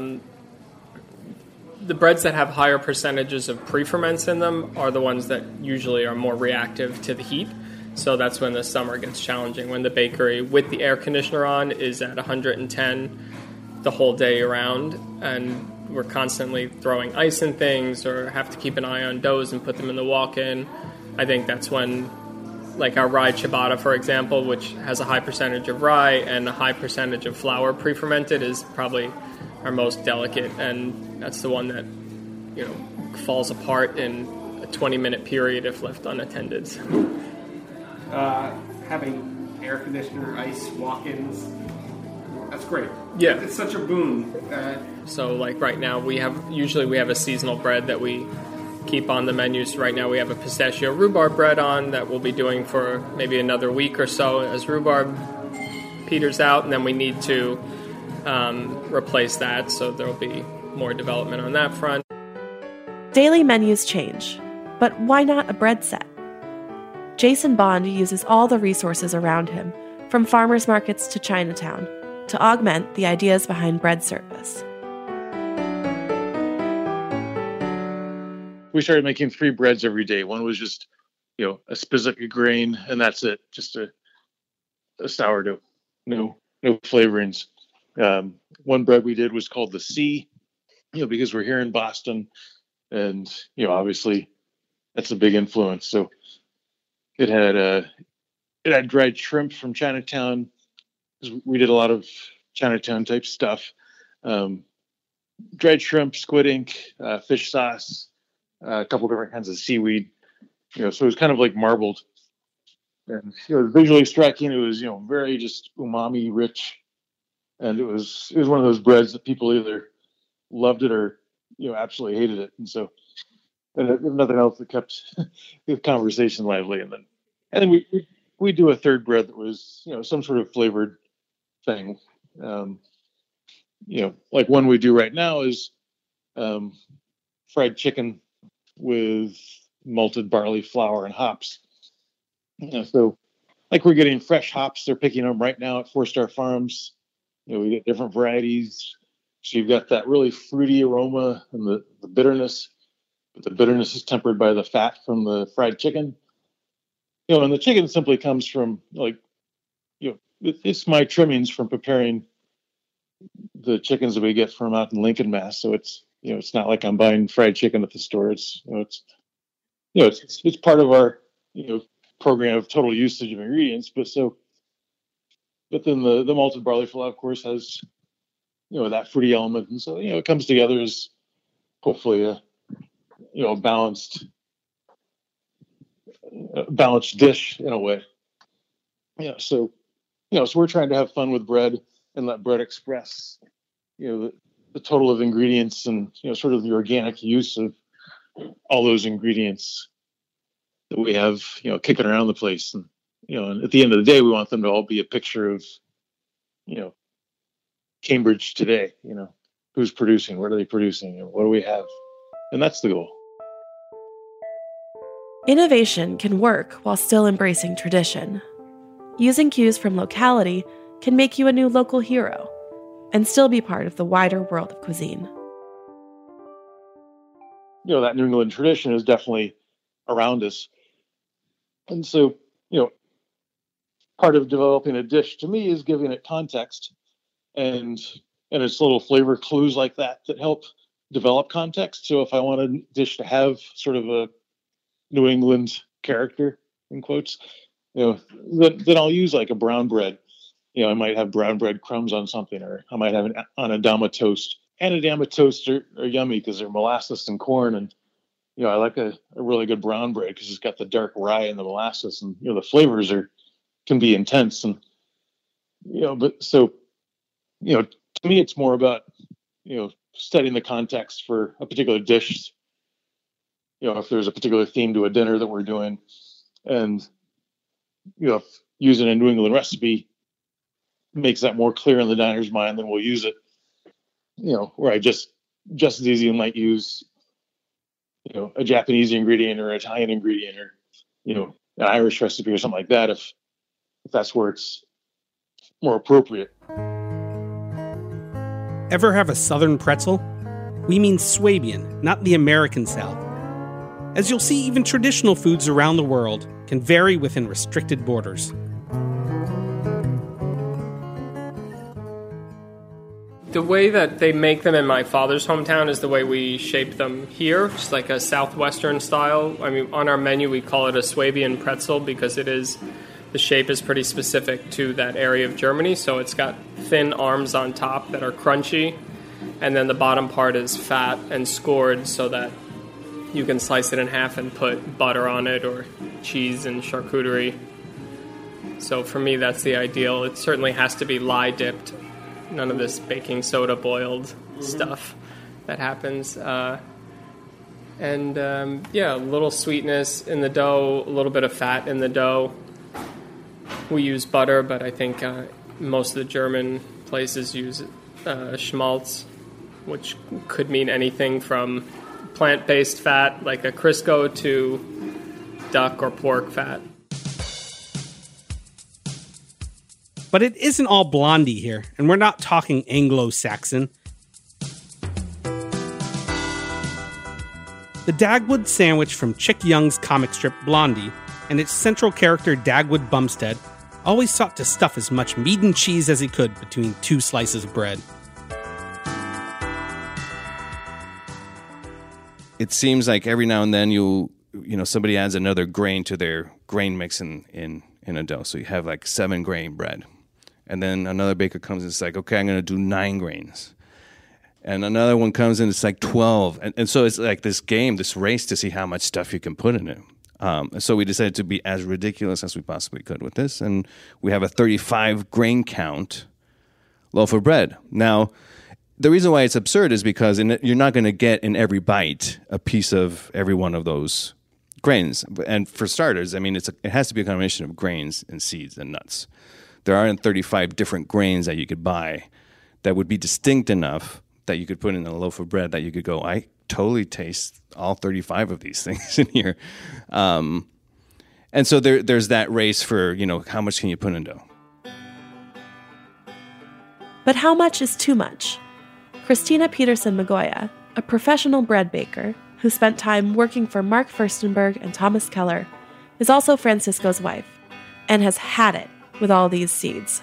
the breads that have higher percentages of pre-ferments in them are the ones that usually are more reactive to the heat. So that's when the summer gets challenging, when the bakery with the air conditioner on is at 110 the whole day around, and we're constantly throwing ice in things or have to keep an eye on doughs and put them in the walk-in. I think that's when, like our rye ciabatta, for example, which has a high percentage of rye and a high percentage of flour pre-fermented, is probably our most delicate, and that's the one that, you know, falls apart in a 20-minute period if left unattended. Having air conditioner, ice, walk-ins, that's great. Yeah. It's such a boon. So like right now we have a seasonal bread that we keep on the menus. Right now we have a pistachio rhubarb bread on that we'll be doing for maybe another week or so as rhubarb peters out, and then we need to replace that, so there'll be more development on that front. Daily menus change, but why not a bread set? Jason Bond uses all the resources around him, from farmers markets to Chinatown, to augment the ideas behind bread service. We started making 3 breads every day. One was just, you know, a specific grain, and that's it, just a sourdough, no flavorings. One bread we did was called the Sea, you know, because we're here in Boston, and, you know, obviously that's a big influence. So it had dried shrimp from Chinatown, because we did a lot of Chinatown type stuff. Dried shrimp, squid ink, fish sauce, a couple different kinds of seaweed. You know, so it was kind of like marbled, and, you know, visually striking. It was, you know, very just umami rich, and it was one of those breads that people either loved it or, you know, absolutely hated it. And so, and if nothing else, that kept the conversation lively. And then we do a third bread that was, you know, some sort of flavored thing. You know, like one we do right now is fried chicken with malted barley flour and hops. You know, so like we're getting fresh hops. They're picking them right now at 4 Star Farms. You know, we get different varieties. So you've got that really fruity aroma and the bitterness, but the bitterness is tempered by the fat from the fried chicken. You know, and the chicken simply comes from, like, you know, it's my trimmings from preparing the chickens that we get from out in Lincoln, Mass. So it's, you know, it's not like I'm buying fried chicken at the store. It's, you know, it's part of our, you know, program of total usage of ingredients. But then the malted barley flour, of course, has, you know, that fruity element, and so, you know, it comes together as hopefully a, you know, balanced dish in a way. Yeah, so, you know, so we're trying to have fun with bread and let bread express, you know, the total of ingredients and, you know, sort of the organic use of all those ingredients that we have, you know, kicking around the place. And, you know, and at the end of the day, we want them to all be a picture of, you know, Cambridge today. You know, who's producing, what are they producing, and what do we have? And that's the goal. Innovation can work while still embracing tradition. Using cues from locality can make you a new local hero and still be part of the wider world of cuisine. You know, that New England tradition is definitely around us. And so, you know, part of developing a dish to me is giving it context, and it's little flavor clues like that help develop context. So if I want a dish to have sort of a New England character, in quotes, you know, then I'll use like a brown bread. You know, I might have brown bread crumbs on something, or I might have an Anadama toast. Anadama toasts are yummy because they're molasses and corn, and, you know, I like a really good brown bread because it's got the dark rye and the molasses, and, you know, the flavors can be intense. And, you know, but so, you know, to me, it's more about, you know, studying the context for a particular dish. You know, if there's a particular theme to a dinner that we're doing, and, if using a New England recipe makes that more clear in the diner's mind, then we'll use it. Where I just as easy might use, a Japanese ingredient or Italian ingredient or, an Irish recipe or something like that, if that's where it's more appropriate. Ever have a Southern pretzel? We mean Swabian, not the American South. As you'll see, even traditional foods around the world can vary within restricted borders. The way that they make them in my father's hometown is the way we shape them here, just like a southwestern style. I mean, on our menu we call it a Swabian pretzel because the shape is pretty specific to that area of Germany. So it's got thin arms on top that are crunchy, and then the bottom part is fat and scored so that you can slice it in half and put butter on it or cheese and charcuterie. So for me, that's the ideal. It certainly has to be lye dipped. None of this baking soda boiled stuff that happens. A little sweetness in the dough, a little bit of fat in the dough. We use butter, but I think most of the German places use schmaltz, which could mean anything from plant-based fat, like a Crisco, to duck or pork fat. But it isn't all Blondie here, and we're not talking Anglo-Saxon. The Dagwood sandwich from Chick Young's comic strip Blondie and its central character Dagwood Bumstead always sought to stuff as much meat and cheese as he could between two slices of bread. It seems like every now and then somebody adds another grain to their grain mix in a dough. So you have like 7 grain bread. And then another baker comes and it's like, okay, I'm going to do 9 grains. And another one comes in, it's like 12. And so it's like this game, this race to see how much stuff you can put in it. So we decided to be as ridiculous as we possibly could with this. And we have a 35 grain count loaf of bread. Now, the reason why it's absurd is because you're not going to get in every bite a piece of every one of those grains. And for starters, I mean, it has to be a combination of grains and seeds and nuts. There aren't 35 different grains that you could buy that would be distinct enough that you could put in a loaf of bread that you could go, I totally taste all 35 of these things in here. And so there's that race for, how much can you put in dough? But how much is too much? Christina Peterson Magoya, a professional bread baker who spent time working for Mark Furstenberg and Thomas Keller, is also Francisco's wife and has had it with all these seeds.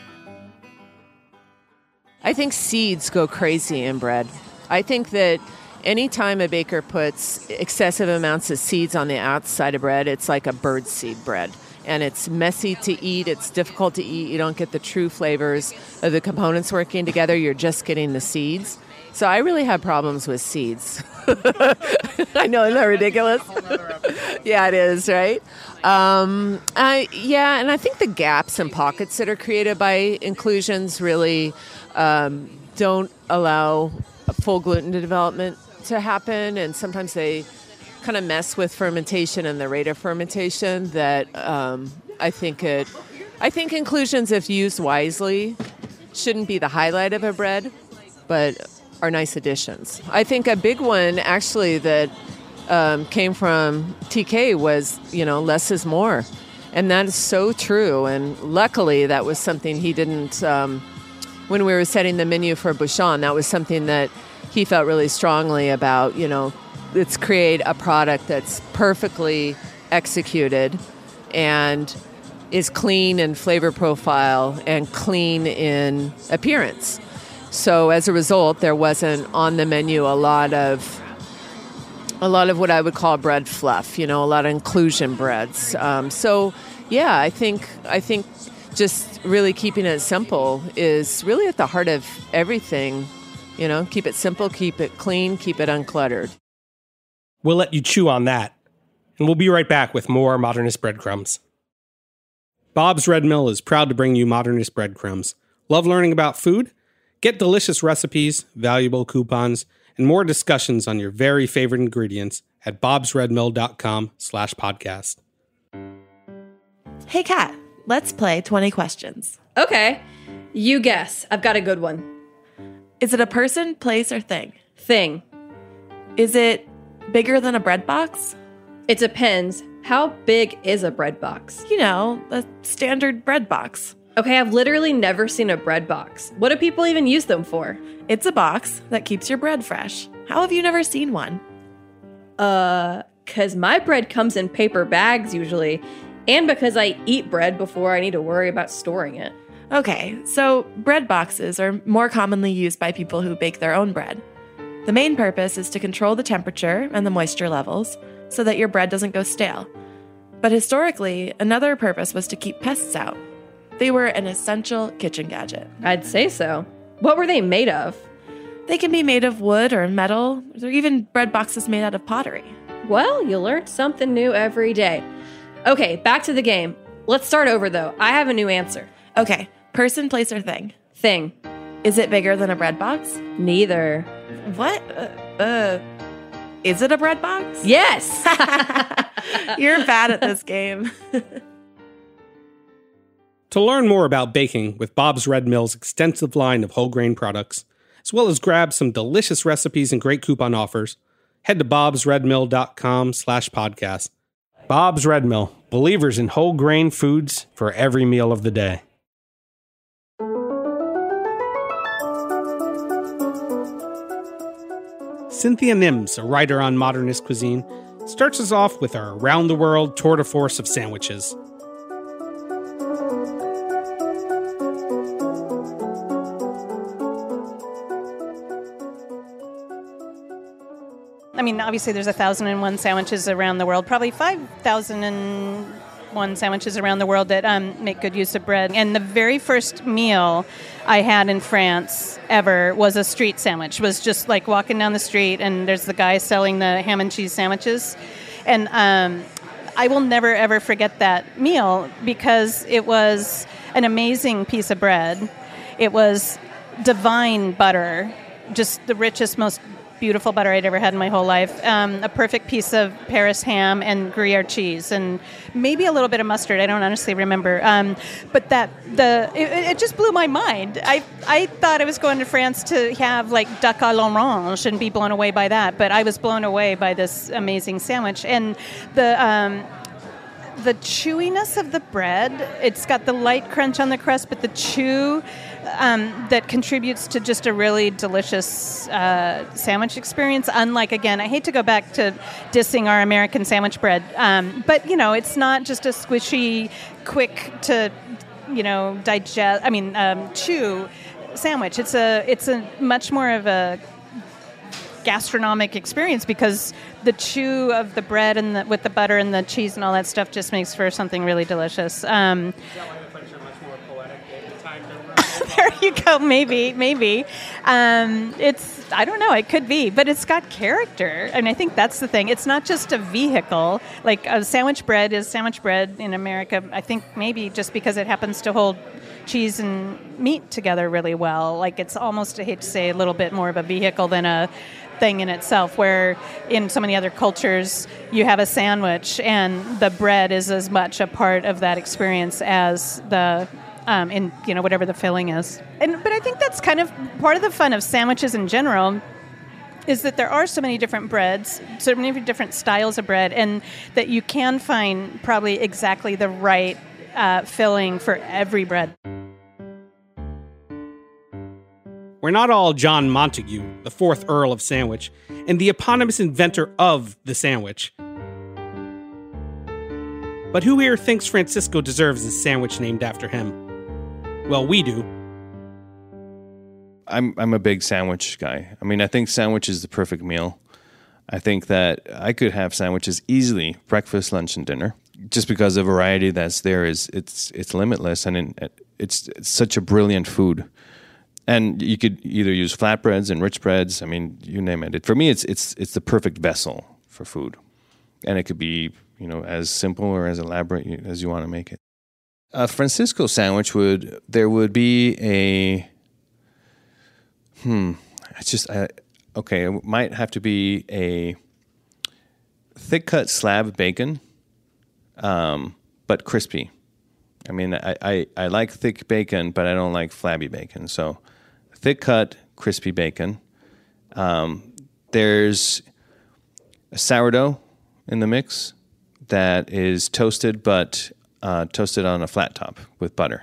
I think seeds go crazy in bread. I think that anytime a baker puts excessive amounts of seeds on the outside of bread, it's like a birdseed bread. And it's messy to eat. It's difficult to eat. You don't get the true flavors of the components working together. You're just getting the seeds. So I really have problems with seeds. I know, isn't that ridiculous? Yeah, it is, right? And I think the gaps and pockets that are created by inclusions really don't allow full gluten development to happen, and sometimes they kind of mess with fermentation and the rate of fermentation. That I think inclusions, if used wisely, shouldn't be the highlight of a bread, but are nice additions. I think a big one actually that came from TK was, less is more. And that is so true. And luckily that was something he didn't, when we were setting the menu for Bouchon, that was something that he felt really strongly about, let's create a product that's perfectly executed and is clean in flavor profile and clean in appearance. So as a result, there wasn't on the menu a lot of what I would call bread fluff, a lot of inclusion breads. I think just really keeping it simple is really at the heart of everything. Keep it simple, keep it clean, keep it uncluttered. We'll let you chew on that, and we'll be right back with more Modernist Breadcrumbs. Bob's Red Mill is proud to bring you Modernist Breadcrumbs. Love learning about food? Get delicious recipes, valuable coupons, and more discussions on your very favorite ingredients at bobsredmill.com/podcast. Hey, Kat, let's play 20 questions. Okay. You guess. I've got a good one. Is it a person, place, or thing? Thing. Is it bigger than a bread box? It depends. How big is a bread box? You know, a standard bread box. Okay, I've literally never seen a bread box. What do people even use them for? It's a box that keeps your bread fresh. How have you never seen one? 'Cause my bread comes in paper bags usually, and because I eat bread before I need to worry about storing it. Okay, so bread boxes are more commonly used by people who bake their own bread. The main purpose is to control the temperature and the moisture levels so that your bread doesn't go stale. But historically, another purpose was to keep pests out. They were an essential kitchen gadget. I'd say so. What were they made of? They can be made of wood or metal. There are even bread boxes made out of pottery. Well, you learn something new every day. Okay, back to the game. Let's start over though. I have a new answer. Okay, person, place, or thing? Thing. Is it bigger than a bread box? Neither. What? Is it a bread box? Yes! You're bad at this game. To learn more about baking with Bob's Red Mill's extensive line of whole grain products, as well as grab some delicious recipes and great coupon offers, head to bobsredmill.com/podcast. Bob's Red Mill, believers in whole grain foods for every meal of the day. Cynthia Nims, a writer on modernist cuisine, starts us off with our around-the-world tour de force of sandwiches. I mean, obviously there's 1,001 sandwiches around the world, probably 5,001 sandwiches around the world that make good use of bread. And the very first meal I had in France ever was a street sandwich. It was just like walking down the street and there's the guy selling the ham and cheese sandwiches. And I will never, ever forget that meal because it was an amazing piece of bread. It was divine butter, just the richest, most beautiful butter I'd ever had in my whole life. A perfect piece of Paris ham and Gruyere cheese, and maybe a little bit of mustard. I don't honestly remember. But it just blew my mind. I thought I was going to France to have like duck à l'orange and be blown away by that, but I was blown away by this amazing sandwich. And the chewiness of the bread, it's got the light crunch on the crust, but the chew that contributes to just a really delicious sandwich experience. Unlike, again, I hate to go back to dissing our American sandwich bread, but, you know, it's not just a squishy, quick to, you know, digest, chew sandwich. It's a much more of a gastronomic experience because the chew of the bread and with the butter and the cheese and all that stuff just makes for something really delicious. There you go. Maybe. It's, I don't know. It could be, but it's got character. And I think that's the thing. It's not just a vehicle. Like a sandwich bread is sandwich bread in America. I think maybe just because it happens to hold cheese and meat together really well. Like it's almost, I hate to say, a little bit more of a vehicle than a thing in itself, where in so many other cultures you have a sandwich and the bread is as much a part of that experience as the in, you know, whatever the filling is. But I think that's kind of part of the fun of sandwiches in general, is that there are so many different breads, so many different styles of bread, and that you can find probably exactly the right filling for every bread. We're not all John Montague, the 4th Earl of Sandwich, and the eponymous inventor of the sandwich. But who here thinks Francisco deserves a sandwich named after him? Well, we do. I'm a big sandwich guy. I mean, I think sandwich is the perfect meal. I think that I could have sandwiches easily, breakfast, lunch, and dinner, just because the variety that's there it's limitless, and it's such a brilliant food. And you could either use flatbreads and rich breads. I mean, you name it. For me, it's the perfect vessel for food, and it could be, you know, as simple or as elaborate as you want to make it. A Francisco sandwich would be a it might have to be a thick cut slab of bacon, but crispy. I mean, I like thick bacon, but I don't like flabby bacon. So thick cut, crispy bacon. There's a sourdough in the mix that is toasted, but toasted on a flat top with butter.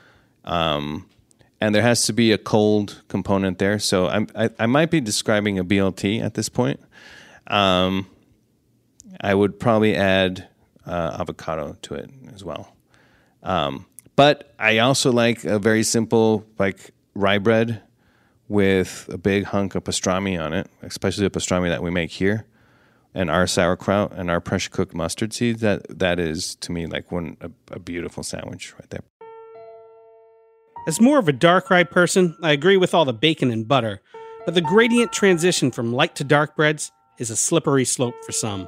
And there has to be a cold component there. So I might be describing a BLT at this point. I would probably add avocado to it as well. But I also like a very simple, like rye bread with a big hunk of pastrami on it, especially the pastrami that we make here, and our sauerkraut and our pressure cooked mustard seeds. That is, to me, like a beautiful sandwich right there. As more of a dark rye person, I agree with all the bacon and butter, but the gradient transition from light to dark breads is a slippery slope for some.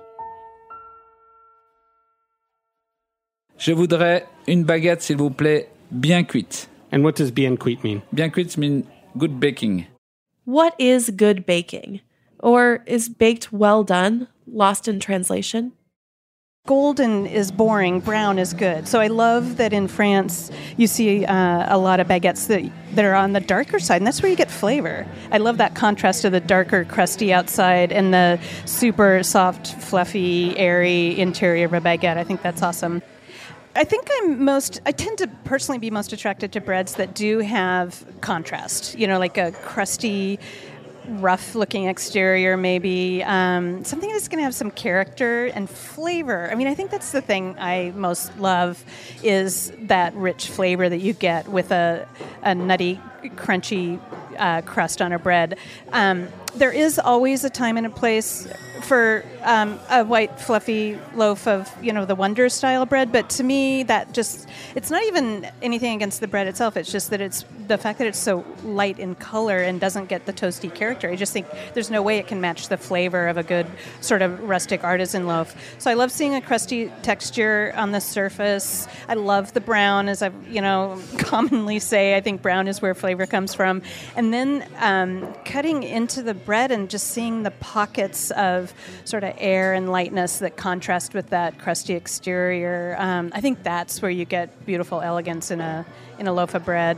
Je voudrais une baguette, s'il vous plaît, bien cuite. And what does bien cuite mean? Bien cuite means good baking. What is good baking? Or is baked well done lost in translation? Golden is boring, brown is good. So I love that in France you see a lot of baguettes that are on the darker side, and that's where you get flavor. I love that contrast of the darker, crusty outside and the super soft, fluffy, airy interior of a baguette. I think that's awesome. I think I tend to personally be most attracted to breads that do have contrast, like a crusty, rough-looking exterior, maybe something that's going to have some character and flavor. I mean, I think that's the thing I most love is that rich flavor that you get with a nutty, crunchy crust on a bread. There is always a time and a place for a white, fluffy loaf of, the Wonder style bread. But to me, it's not even anything against the bread itself. It's just that it's the fact that it's so light in color and doesn't get the toasty character. I just think there's no way it can match the flavor of a good sort of rustic artisan loaf. So I love seeing a crusty texture on the surface. I love the brown, as I commonly say. I think brown is where flavor comes from. And then cutting into the bread and just seeing the pockets of sort of air and lightness that contrast with that crusty exterior. I think that's where you get beautiful elegance in a loaf of bread.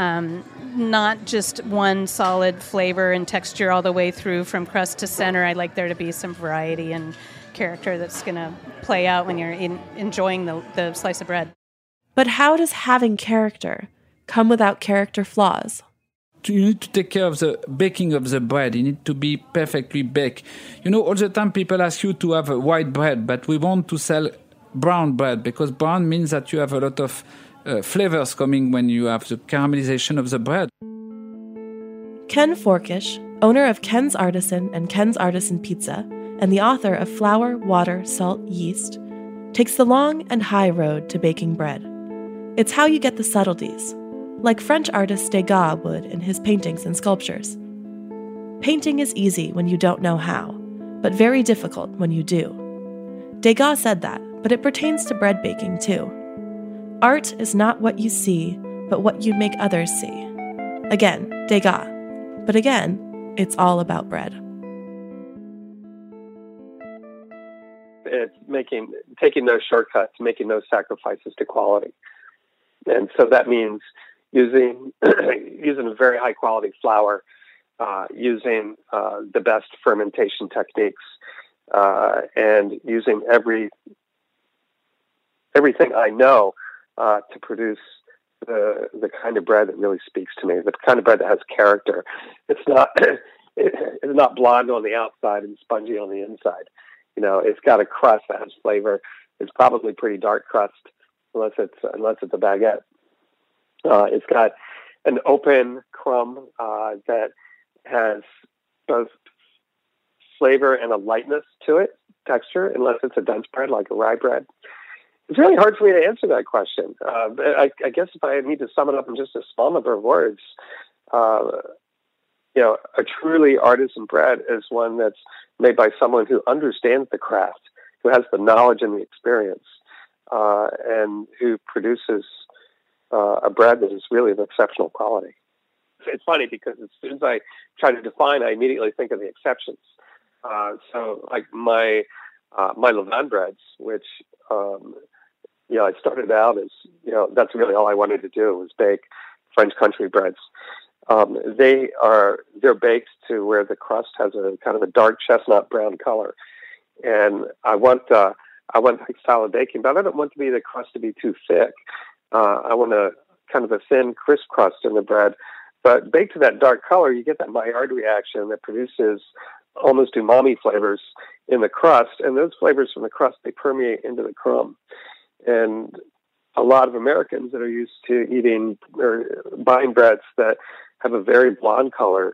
Not just one solid flavor and texture all the way through from crust to center. I like there to be some variety and character that's going to play out when you're enjoying the slice of bread. But how does having character come without character flaws? You need to take care of the baking of the bread. You need to be perfectly baked. All the time people ask you to have a white bread, but we want to sell brown bread because brown means that you have a lot of flavors coming when you have the caramelization of the bread. Ken Forkish, owner of Ken's Artisan and Ken's Artisan Pizza, and the author of Flour, Water, Salt, Yeast, takes the long and high road to baking bread. It's how you get the subtleties, like French artist Degas would in his paintings and sculptures. Painting is easy when you don't know how, but very difficult when you do. Degas said that, but it pertains to bread baking too. Art is not what you see, but what you make others see. Again, Degas. But again, it's all about bread. It's taking those shortcuts, making those sacrifices to quality. And so that means using a very high quality flour, using the best fermentation techniques, and using everything I know to produce the kind of bread that really speaks to me, the kind of bread that has character. It's not blonde on the outside and spongy on the inside. It's got a crust that has flavor. It's probably pretty dark crust, unless it's a baguette. It's got an open crumb that has both flavor and a lightness to it, texture, unless it's a dense bread like a rye bread. It's really hard for me to answer that question. I guess if I need to sum it up in just a small number of words, a truly artisan bread is one that's made by someone who understands the craft, who has the knowledge and the experience, and who produces a bread that is really of exceptional quality. It's funny because as soon as I try to define, I immediately think of the exceptions. So like my levain breads, which I started out as, that's really all I wanted to do was bake French country breads. They're baked to where the crust has a kind of a dark chestnut brown color. And I want that style of baking, but I don't want the crust to be too thick. I want a kind of a thin, crisp crust in the bread. But baked to that dark color, you get that Maillard reaction that produces almost umami flavors in the crust. And those flavors from the crust, they permeate into the crumb. And a lot of Americans that are used to eating or buying breads that have a very blonde color,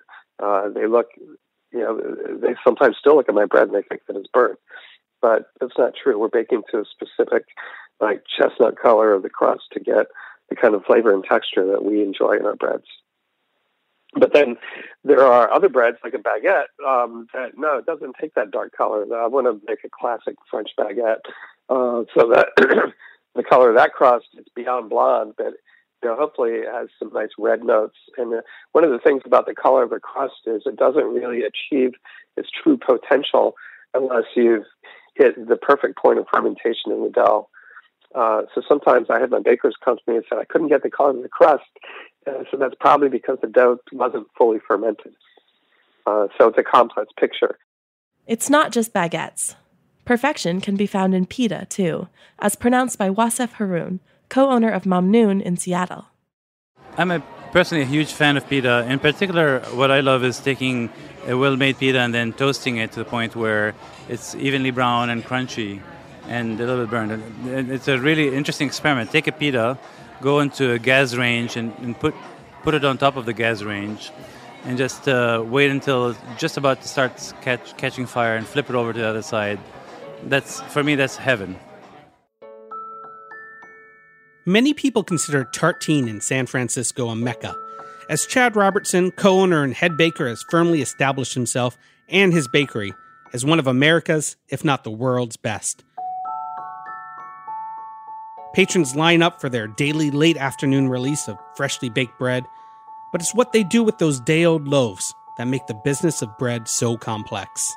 they sometimes still look at my bread and they think that it's burnt. But that's not true. We're baking to a specific, chestnut color of the crust to get the kind of flavor and texture that we enjoy in our breads. But then there are other breads, like a baguette, it doesn't take that dark color. I want to make a classic French baguette, so that the color of that crust is beyond blonde, but hopefully it has some nice red notes. And one of the things about the color of the crust is it doesn't really achieve its true potential unless you've hit the perfect point of fermentation in the dough. So sometimes I had my bakers come to me and said I couldn't get the color of the crust. So that's probably because the dough wasn't fully fermented. So it's a complex picture. It's not just baguettes. Perfection can be found in pita, too, as pronounced by Wasef Haroun, co-owner of Mamnoon in Seattle. I'm personally a huge fan of pita. In particular, what I love is taking a well-made pita and then toasting it to the point where it's evenly brown and crunchy and a little bit burned. It's a really interesting experiment. Take a pita, go into a gas range and put it on top of the gas range and just wait until it's just about to start catching fire and flip it over to the other side. For me, that's heaven. Many people consider Tartine in San Francisco a mecca, as Chad Robertson, co-owner and head baker, has firmly established himself and his bakery as one of America's, if not the world's, best. Patrons line up for their daily late afternoon release of freshly baked bread, but it's what they do with those day-old loaves that make the business of bread so complex.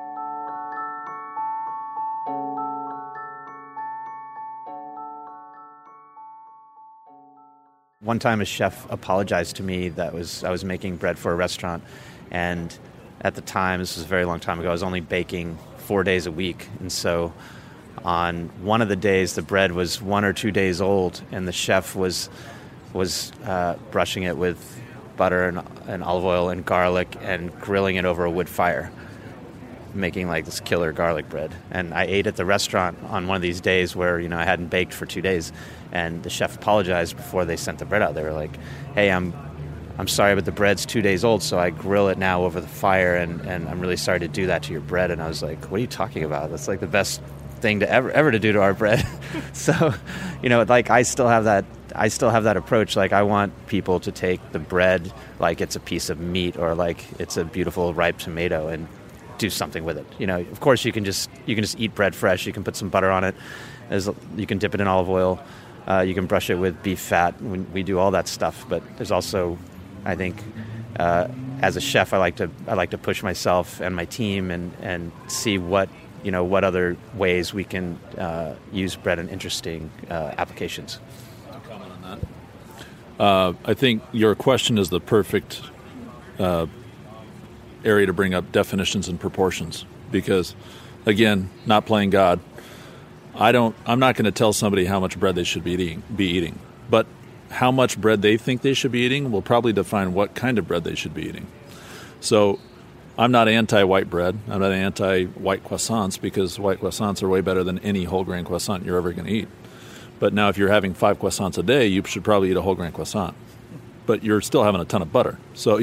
One time a chef apologized to me that I was making bread for a restaurant, and at the time, this was a very long time ago, I was only baking 4 days a week. And so on one of the days, the bread was 1 or 2 days old, and the chef was brushing it with butter and olive oil and garlic and grilling it over a wood fire, making like this killer garlic bread. And I ate at the restaurant on one of these days where, I hadn't baked for 2 days, and the chef apologized before they sent the bread out. They were like, "Hey, I'm sorry, but the bread's 2 days old, so I grill it now over the fire, and I'm really sorry to do that to your bread." And I was like, "What are you talking about? That's like the best thing to ever to do to our bread." So, I still have that approach. Like, I want people to take the bread like it's a piece of meat or like it's a beautiful ripe tomato and do something with it. Of course you can just eat bread fresh. You can put some butter on it. You can dip it in olive oil. You can brush it with beef fat. We do all that stuff. But there's also, I think, as a chef, I like to push myself and my team and see what other ways we can use bread in interesting applications. I'll comment on that. I think your question is the perfect area to bring up definitions and proportions, because, again, not playing God, I'm not going to tell somebody how much bread they should be eating, but how much bread they think they should be eating will probably define what kind of bread they should be eating. So I'm not anti-white bread. I'm not anti-white croissants, because white croissants are way better than any whole grain croissant you're ever going to eat. But now if you're having 5 croissants a day, you should probably eat a whole grain croissant. But you're still having a ton of butter. So,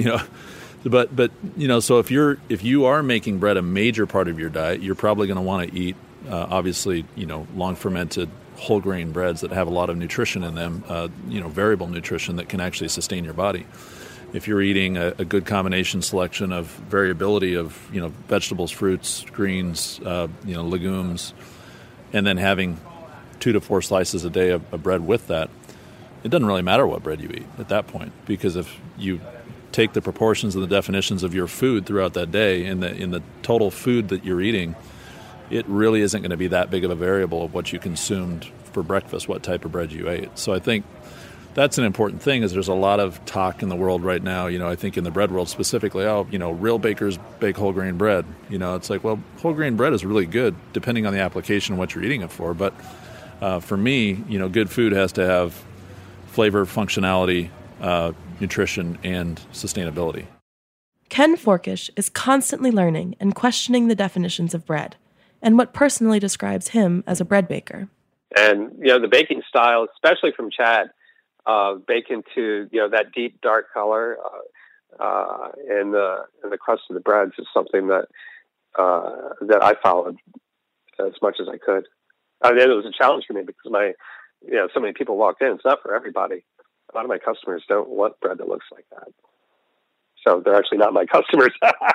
so if you are making bread a major part of your diet, you're probably going to want to eat obviously, long fermented whole grain breads that have a lot of nutrition in them, variable nutrition that can actually sustain your body. If you're eating a good combination selection of variability of, vegetables, fruits, greens, legumes, and then having 2 to 4 slices a day of bread with that, it doesn't really matter what bread you eat at that point, because if you take the proportions and the definitions of your food throughout that day in the total food that you're eating, it really isn't going to be that big of a variable of what you consumed for breakfast, what type of bread you ate. So I think that's an important thing. Is there's a lot of talk in the world right now. I think in the bread world specifically, real bakers bake whole grain bread. It's like, well, whole grain bread is really good depending on the application and what you're eating it for. But for me, good food has to have flavor, functionality, nutrition, and sustainability. Ken Forkish is constantly learning and questioning the definitions of bread and what personally describes him as a bread baker. And, the baking style, especially from Chad, bacon to, that deep dark color and the crust of the breads is something that I followed as much as I could. And it was a challenge for me because so many people walked in. It's not for everybody. A lot of my customers don't want bread that looks like that. So they're actually not my customers.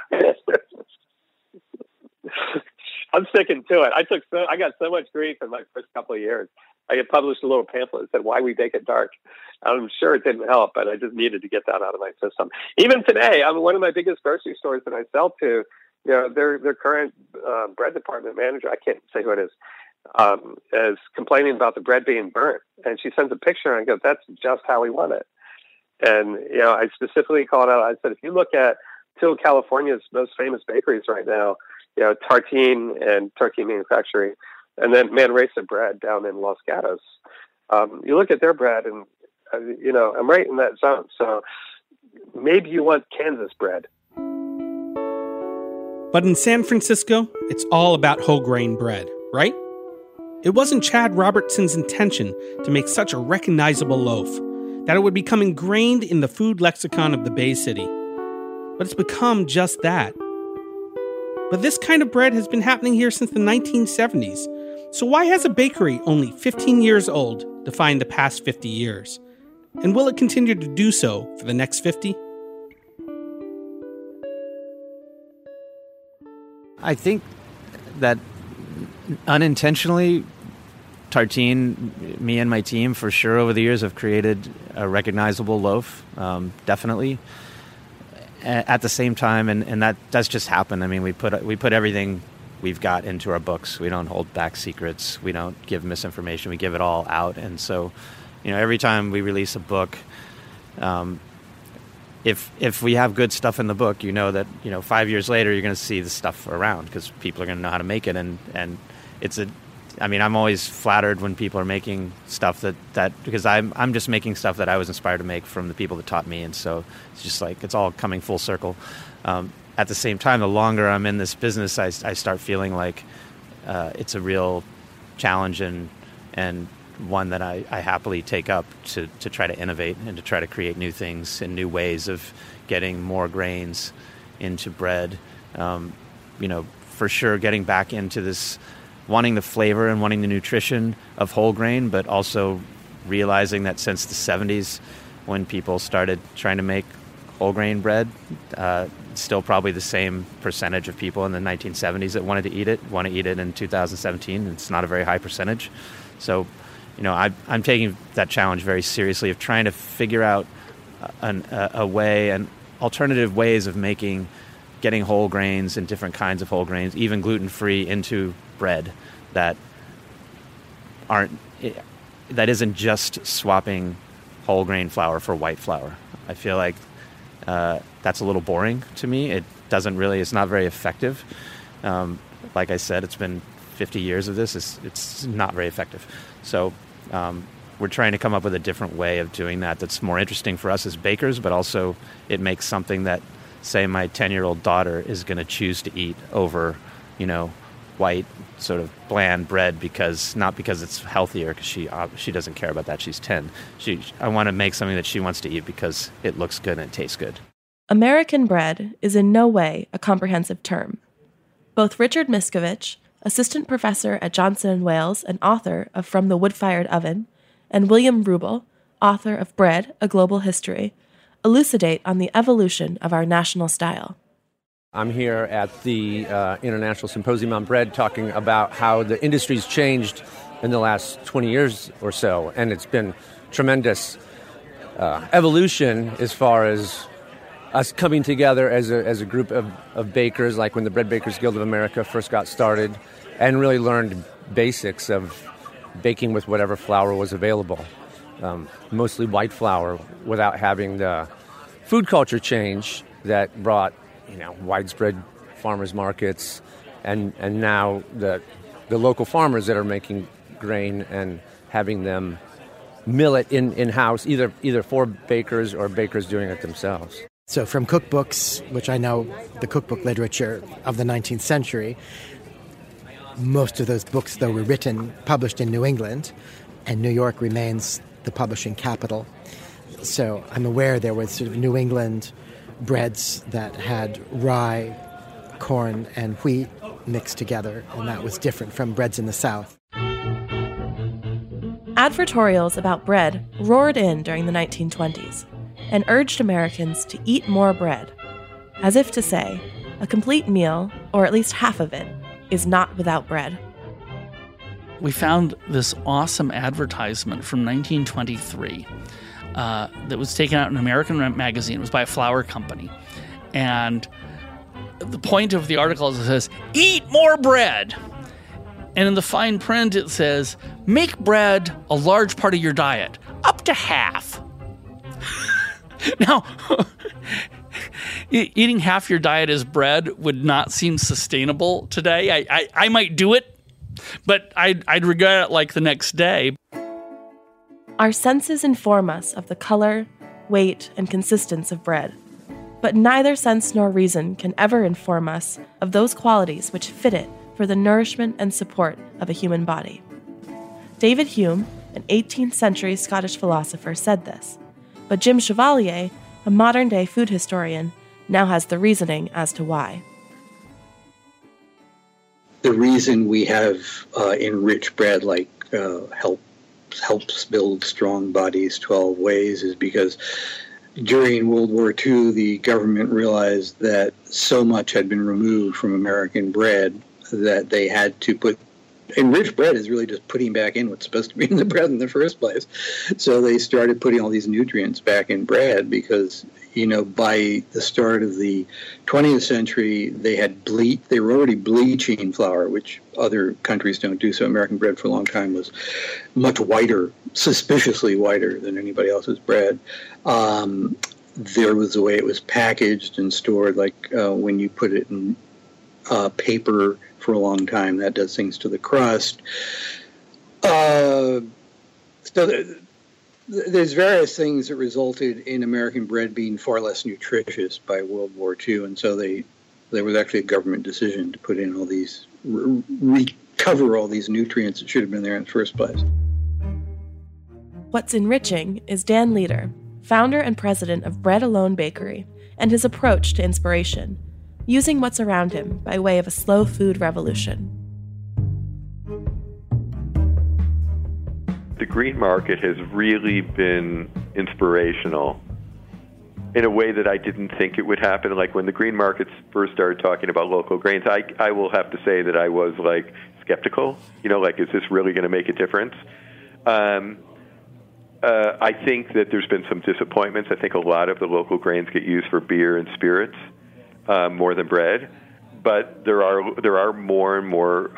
I'm sticking to it. I got so much grief in my first couple of years. I had published a little pamphlet that said why we bake it dark. I'm sure it didn't help, but I just needed to get that out of my system. Even today, one of my biggest grocery stores that I sell to, their current bread department manager, I can't say who it is complaining about the bread being burnt. And she sends a picture and I go, that's just how we want it. And, I specifically called out, I said, if you look at two of California's most famous bakeries right now, Tartine and Turkey Manufacturing, and then Manresa Bread down in Los Gatos. You look at their bread and, I'm right in that zone. So maybe you want Kansas bread. But in San Francisco, it's all about whole grain bread, right? It wasn't Chad Robertson's intention to make such a recognizable loaf that it would become ingrained in the food lexicon of the Bay City. But it's become just that. But this kind of bread has been happening here since the 1970s. So why has a bakery only 15 years old defined the past 50 years? And will it continue to do so for the next 50? I think that unintentionally, Tartine, me and my team, for sure, over the years have created a recognizable loaf, definitely. At the same time, and that's just happened. I mean, we put everything we've got into our books. We don't hold back secrets. We don't give misinformation. We give it all out. And so, every time we release a book, if we have good stuff in the book, that 5 years later you're going to see the stuff around because people are going to know how to make it. And it's I'm always flattered when people are making stuff that because I'm just making stuff that I was inspired to make from the people that taught me, and so it's just like it's all coming full circle. At the same time, the longer I'm in this business, I start feeling like it's a real challenge and one that I happily take up to try to innovate and to try to create new things and new ways of getting more grains into bread. For sure, getting back into this. Wanting the flavor and wanting the nutrition of whole grain, but also realizing that since the 70s, when people started trying to make whole grain bread, still probably the same percentage of people in the 1970s that want to eat it in 2017. It's not a very high percentage. So, I'm taking that challenge very seriously of trying to figure out a way and alternative ways of getting whole grains and different kinds of whole grains, even gluten-free, into bread that isn't just swapping whole grain flour for white flour. I feel like that's a little boring to me. It's not very effective. Like I said, it's been 50 years of this. It's not very effective. So we're trying to come up with a different way of doing that's more interesting for us as bakers, but also it makes something that, say, my 10-year-old daughter is going to choose to eat over, white sort of bland bread not because it's healthier, because she doesn't care about that. She's 10. I want to make something that she wants to eat because it looks good and it tastes good. American bread is in no way a comprehensive term. Both Richard Miscovich, assistant professor at Johnson & Wales and author of From the Wood-Fired Oven, and William Rubel, author of Bread, A Global History, elucidate on the evolution of our national style. I'm here at the International Symposium on Bread talking about how the industry's changed in the last 20 years or so, and it's been tremendous evolution as far as us coming together as a group of bakers, like when the Bread Bakers Guild of America first got started, and really learned basics of baking with whatever flour was available, mostly white flour, without having the food culture change that brought, widespread farmers markets, and now the local farmers that are making grain and having them mill it in-house, either for bakers or bakers doing it themselves. So from cookbooks, which I know the cookbook literature of the 19th century, most of those books, though, were published in New England, and New York remains the publishing capital. So I'm aware there was sort of New England breads that had rye, corn, and wheat mixed together, and that was different from breads in the South. Advertorials about bread roared in during the 1920s and urged Americans to eat more bread, as if to say, a complete meal, or at least half of it, is not without bread. We found this awesome advertisement from 1923 that was taken out in an American magazine. It was by a flour company. And the point of the article is it says, "Eat more bread." And in the fine print it says, "Make bread a large part of your diet, up to half." Now, eating half your diet as bread would not seem sustainable today. I might do it, but I'd regret it like the next day. Our senses inform us of the color, weight, and consistence of bread, but neither sense nor reason can ever inform us of those qualities which fit it for the nourishment and support of a human body. David Hume, an 18th century Scottish philosopher, said this, but Jim Chevalier, a modern-day food historian, now has the reasoning as to why. The reason we have enriched bread like helps build strong bodies 12 ways is because during World War II, the government realized that so much had been removed from American bread that they had to put enriched bread is really just putting back in what's supposed to be in the bread in the first place. So they started putting all these nutrients back in bread because, by the start of the 20th century, they were already bleaching flour, which other countries don't do. So American bread for a long time was much whiter, suspiciously whiter than anybody else's bread. There was the way it was packaged and stored, like when you put it in paper for a long time, that does things to the crust. So there's various things that resulted in American bread being far less nutritious by World War II, and so there was actually a government decision to put in all these, recover all these nutrients that should have been there in the first place. What's enriching is Dan Leader, founder and president of Bread Alone Bakery, and his approach to inspiration, using what's around him by way of a slow food revolution. The green market has really been inspirational in a way that I didn't think it would happen. Like when the green markets first started talking about local grains, I will have to say that I was skeptical, is this really going to make a difference? I think that there's been some disappointments. I think a lot of the local grains get used for beer and spirits more than bread, but there are more and more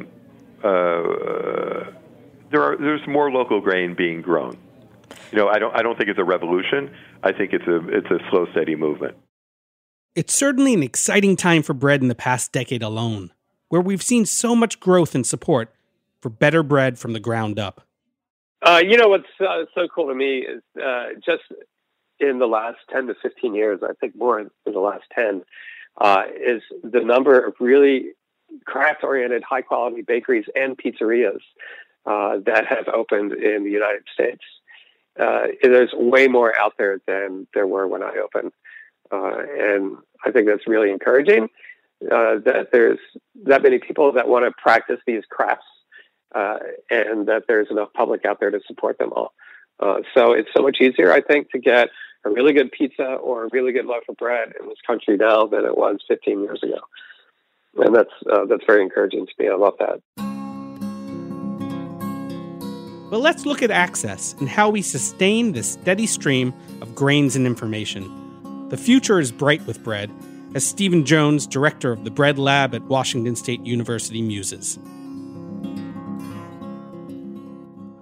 there's more local grain being grown. I don't think it's a revolution. I think it's a slow, steady movement. It's certainly an exciting time for bread in the past decade alone, where we've seen so much growth and support for better bread from the ground up. What's so cool to me is just in the last 10 to 15 years, I think more in the last 10, is the number of really craft-oriented, high-quality bakeries and pizzerias that have opened in the United States. There's way more out there than there were when I opened. And I think that's really encouraging that there's that many people that want to practice these crafts and that there's enough public out there to support them all. So it's so much easier, I think, to get a really good pizza or a really good loaf of bread in this country now than it was 15 years ago. And that's very encouraging to me. I love that. But let's look at access and how we sustain this steady stream of grains and information. The future is bright with bread, as Stephen Jones, director of the Bread Lab at Washington State University, muses.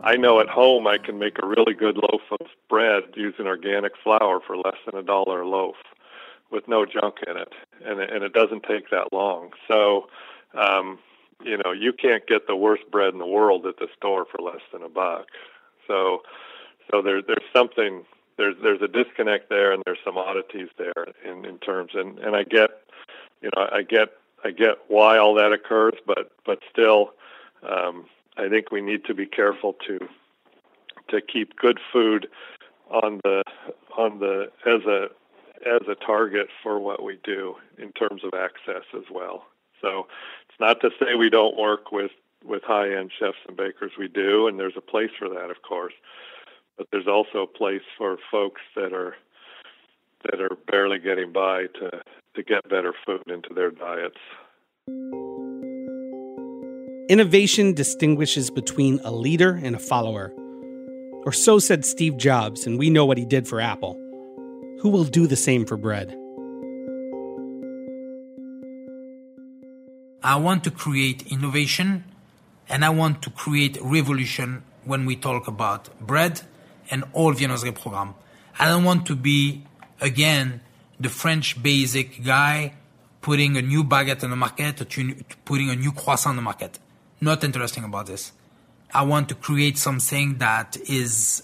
I know at home I can make a really good loaf of bread using organic flour for less than $1 a loaf with no junk in it, and it doesn't take that long. So, you can't get the worst bread in the world at the store for less than $1. So there's something, there's a disconnect there, and there's some oddities there in terms, and I get why all that occurs, but still, I think we need to be careful to keep good food on the as a target for what we do in terms of access as well. So it's not to say we don't work with high-end chefs and bakers. We do, and there's a place for that, of course. But there's also a place for folks that are barely getting by to get better food into their diets. Innovation distinguishes between a leader and a follower. Or so said Steve Jobs, and we know what he did for Apple. Who will do the same for bread? I want to create innovation, and I want to create revolution when we talk about bread and all viennoiserie program. I don't want to be, again, the French basic guy putting a new baguette on the market or putting a new croissant on the market. Not interesting about this. I want to create something that is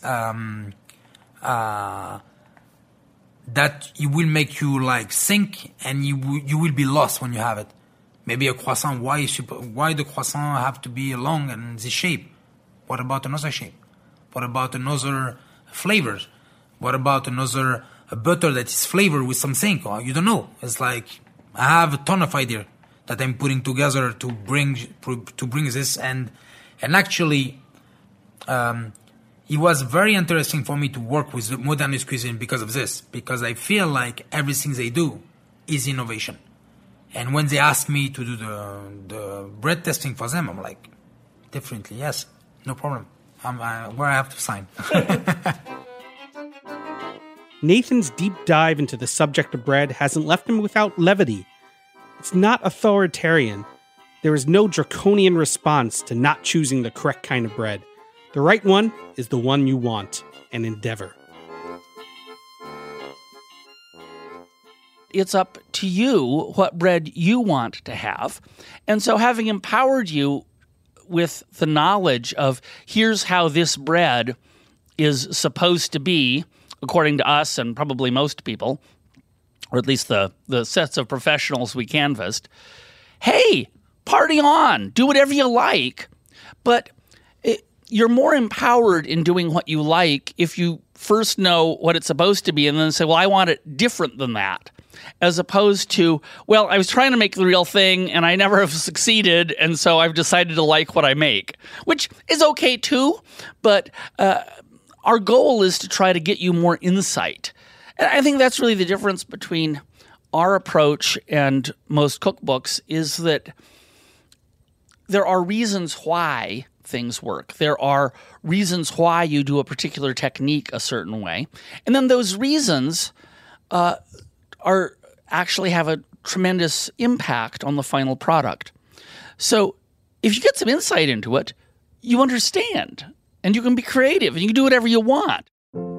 that it will make you like think, and you will be lost when you have it. Maybe a croissant. Why the croissant have to be long and this shape? What about another shape? What about another flavor? What about another butter that is flavored with something? Or you don't know. It's like I have a ton of idea that I'm putting together to bring this, and actually, it was very interesting for me to work with the modernist cuisine because of this, because I feel like everything they do is innovation. And when they ask me to do the bread testing for them, I'm like, definitely, yes, no problem. Where I have to sign. Nathan's deep dive into the subject of bread hasn't left him without levity. It's not authoritarian. There is no draconian response to not choosing the correct kind of bread. The right one is the one you want and endeavor. It's up to you what bread you want to have. And so having empowered you with the knowledge of here's how this bread is supposed to be, according to us and probably most people, or at least the sets of professionals we canvassed, hey, party on, do whatever you like. But you're more empowered in doing what you like if you first know what it's supposed to be and then say, well, I want it different than that. As opposed to, well, I was trying to make the real thing and I never have succeeded, and so I've decided to like what I make, which is okay too, but our goal is to try to get you more insight. And I think that's really the difference between our approach and most cookbooks, is that there are reasons why things work. There are reasons why you do a particular technique a certain way. And then those reasons actually have a tremendous impact on the final product. So if you get some insight into it, you understand, and you can be creative, and you can do whatever you want.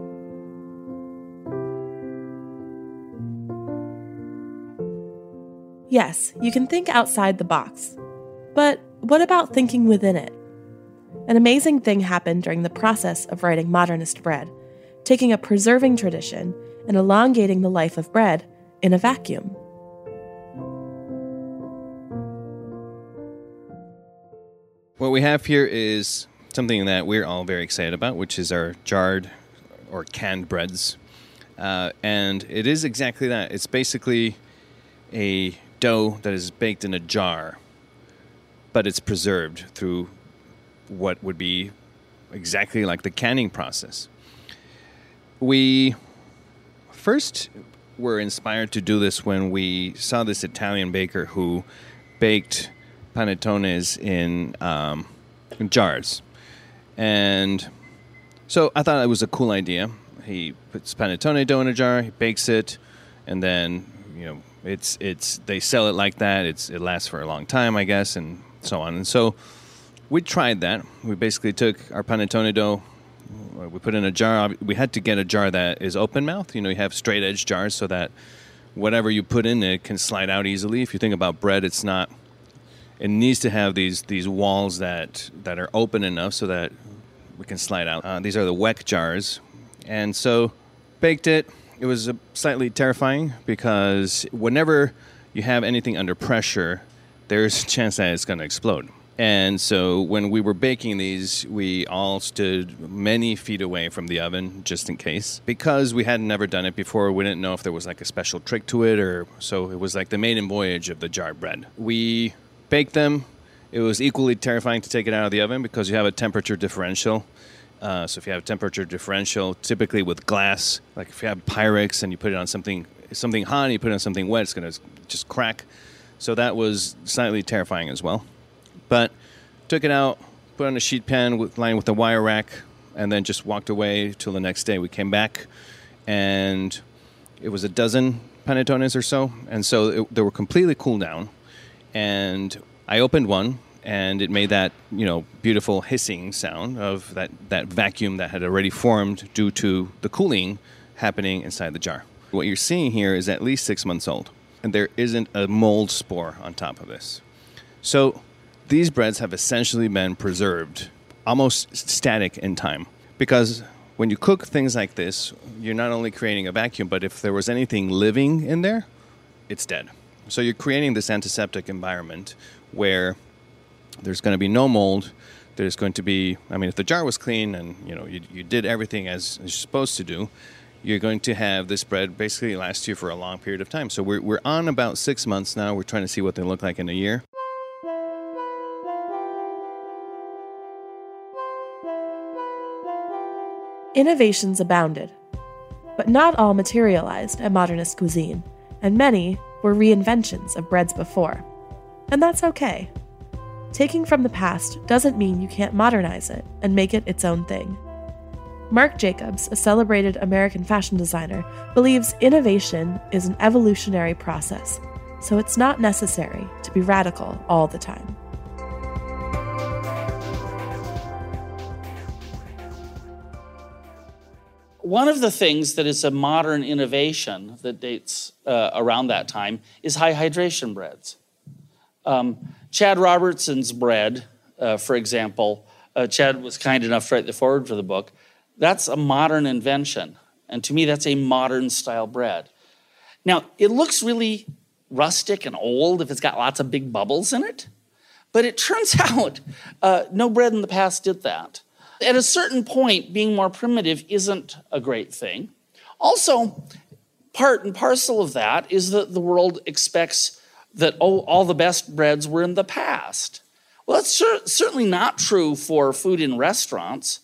Yes, you can think outside the box. But what about thinking within it? An amazing thing happened during the process of writing Modernist Bread, taking a preserving tradition and elongating the life of bread in a vacuum. What we have here is something that we're all very excited about, which is our jarred or canned breads. And it is exactly that. It's basically a dough that is baked in a jar, but it's preserved through what would be exactly like the canning process. We first were inspired to do this when we saw this Italian baker who baked panettones in jars. And so I thought it was a cool idea. He puts panettone dough in a jar, he bakes it, and then, they sell it like that. It lasts for a long time, I guess, and so on. And so we tried that. We basically took our panettone dough, we put it in a jar. We had to get a jar that is open mouth. You have straight edge jars so that whatever you put in it can slide out easily. If you think about bread, it needs to have these walls that are open enough so that we can slide out. These are the Weck jars. And so baked it. It was slightly terrifying because whenever you have anything under pressure, there's a chance that it's going to explode. And so when we were baking these, we all stood many feet away from the oven just in case. Because we had never done it before, we didn't know if there was like a special trick to it, so it was like the maiden voyage of the jarred bread. We baked them. It was equally terrifying to take it out of the oven because you have a temperature differential. So if you have a temperature differential, typically with glass, like if you have Pyrex and you put it on something hot and you put it on something wet, it's going to just crack. So that was slightly terrifying as well. But took it out, put it on a sheet pan lined with a wire rack, and then just walked away till the next day. We came back, and it was a dozen panettones or so. And so they were completely cooled down. And I opened one, and it made that beautiful hissing sound of that vacuum that had already formed due to the cooling happening inside the jar. What you're seeing here is at least 6 months old, and there isn't a mold spore on top of this. So these breads have essentially been preserved, almost static in time. Because when you cook things like this, you're not only creating a vacuum, but if there was anything living in there, it's dead. So you're creating this antiseptic environment where there's going to be no mold. There's going to be, if the jar was clean and you did everything as you're supposed to do, you're going to have this bread basically last you for a long period of time. So we're on about 6 months now. We're trying to see what they look like in a year. Innovations abounded, but not all materialized at modernist cuisine, and many were reinventions of breads before. And that's okay. Taking from the past doesn't mean you can't modernize it and make it its own thing. Marc Jacobs, a celebrated American fashion designer, believes innovation is an evolutionary process, so it's not necessary to be radical all the time. One of the things that is a modern innovation that dates around that time is high hydration breads. Chad Robertson's bread, for example, Chad was kind enough to write the foreword for the book. That's a modern invention. And to me, that's a modern style bread. Now, it looks really rustic and old if it's got lots of big bubbles in it. But it turns out no bread in the past did that. At a certain point, being more primitive isn't a great thing. Also, part and parcel of that is that the world expects that, all the best breads were in the past. Well, that's certainly not true for food in restaurants.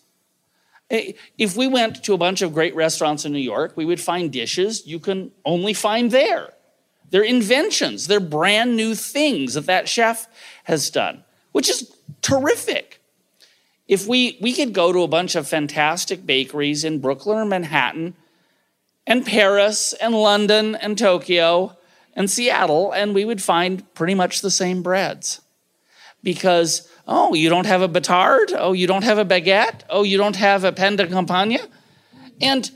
If we went to a bunch of great restaurants in New York, we would find dishes you can only find there. They're inventions. They're brand new things that chef has done, which is terrific. If we could go to a bunch of fantastic bakeries in Brooklyn or Manhattan and Paris and London and Tokyo and Seattle, and we would find pretty much the same breads. Because, you don't have a batard? You don't have a baguette? You don't have a pain de campagne? And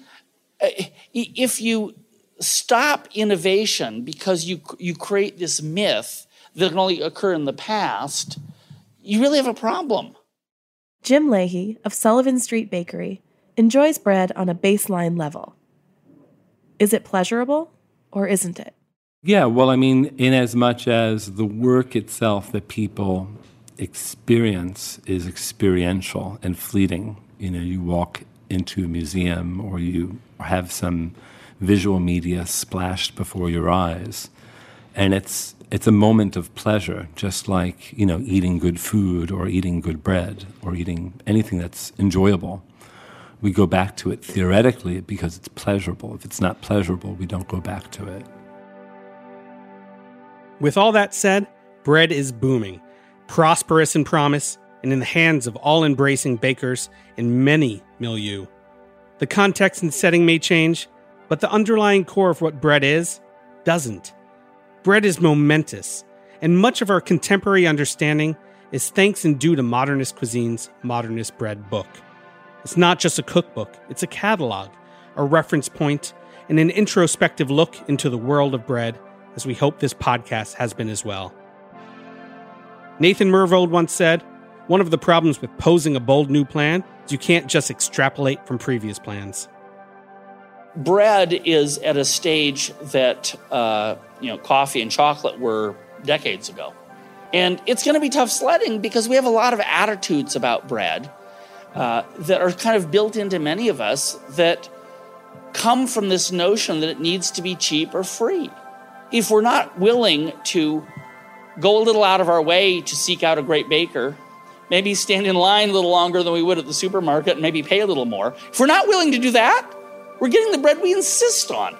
if you stop innovation because you create this myth that can only occur in the past, you really have a problem. Jim Leahy of Sullivan Street Bakery enjoys bread on a baseline level. Is it pleasurable or isn't it? Yeah, well, in as much as the work itself that people experience is experiential and fleeting. You walk into a museum or you have some visual media splashed before your eyes, and it's a moment of pleasure, just like, eating good food or eating good bread or eating anything that's enjoyable. We go back to it theoretically because it's pleasurable. If it's not pleasurable, we don't go back to it. With all that said, bread is booming, prosperous in promise, and in the hands of all-embracing bakers in many milieux. The context and setting may change, but the underlying core of what bread is doesn't. Bread is momentous, and much of our contemporary understanding is thanks and due to Modernist Cuisine's Modernist Bread book. It's not just a cookbook, it's a catalog, a reference point, and an introspective look into the world of bread, as we hope this podcast has been as well. Nathan Myhrvold once said, "One of the problems with posing a bold new plan is you can't just extrapolate from previous plans." Bread is at a stage that coffee and chocolate were decades ago. And it's going to be tough sledding because we have a lot of attitudes about bread that are kind of built into many of us that come from this notion that it needs to be cheap or free. If we're not willing to go a little out of our way to seek out a great baker, maybe stand in line a little longer than we would at the supermarket and maybe pay a little more, if we're not willing to do that, we're getting the bread we insist on.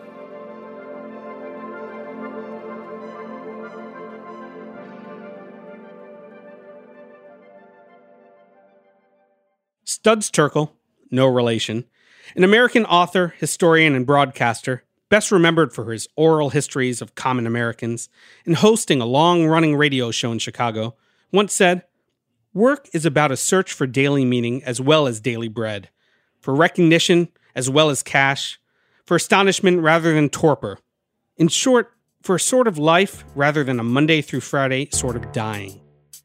Studs Terkel, no relation, an American author, historian, and broadcaster, best remembered for his oral histories of common Americans and hosting a long-running radio show in Chicago, once said, "Work is about a search for daily meaning as well as daily bread, for recognition as well as cash, for astonishment rather than torpor. In short, for a sort of life rather than a Monday through Friday sort of dying."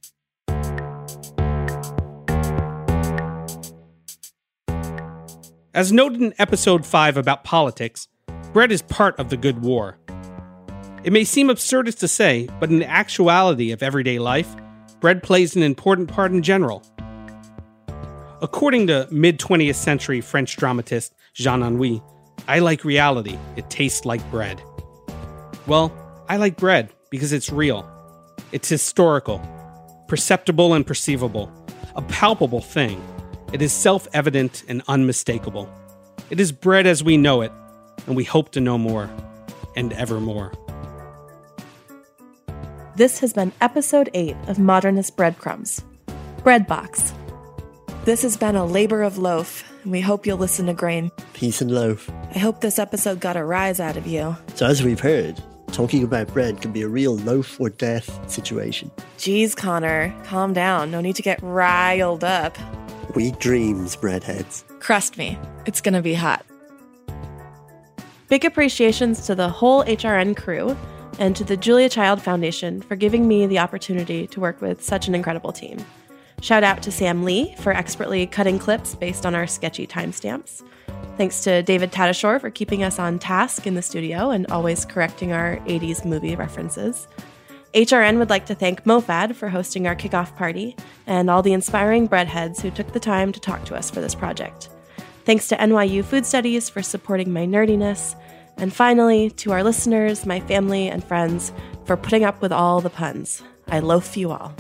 As noted in episode 5 about politics, bread is part of the good war. It may seem absurdist to say, but in the actuality of everyday life, bread plays an important part in general. According to mid-20th century French dramatist Jean Anouilh, "I like reality, it tastes like bread." Well, I like bread because it's real. It's historical, perceptible and perceivable, a palpable thing. It is self-evident and unmistakable. It is bread as we know it, and we hope to know more, and ever more. This has been episode 8 of Modernist Breadcrumbs. Breadbox. This has been a labor of loaf, and we hope you'll listen to Grain. Peace and loaf. I hope this episode got a rise out of you. So as we've heard, talking about bread can be a real loaf or death situation. Geez, Connor, calm down. No need to get riled up. Sweet dreams, breadheads. Crust me. It's gonna be hot. Big appreciations to the whole HRN crew and to the Julia Child Foundation for giving me the opportunity to work with such an incredible team. Shout out to Sam Lee for expertly cutting clips based on our sketchy timestamps. Thanks to David Tadashore for keeping us on task in the studio and always correcting our 80s movie references. HRN would like to thank MoFad for hosting our kickoff party and all the inspiring breadheads who took the time to talk to us for this project. Thanks to NYU Food Studies for supporting my nerdiness. And finally, to our listeners, my family, and friends for putting up with all the puns. I loaf you all.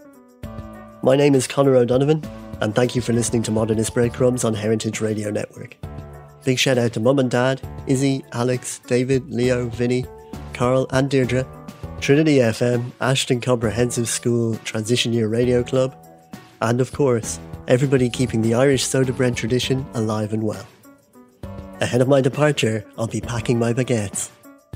My name is Connor O'Donovan, and thank you for listening to Modernist Breadcrumbs on Heritage Radio Network. Big shout out to Mum and Dad, Izzy, Alex, David, Leo, Vinny, Carl, and Deirdre, Trinity FM, Ashton Comprehensive School Transition Year Radio Club, and of course, everybody keeping the Irish soda bread tradition alive and well. Ahead of my departure, I'll be packing my baguettes.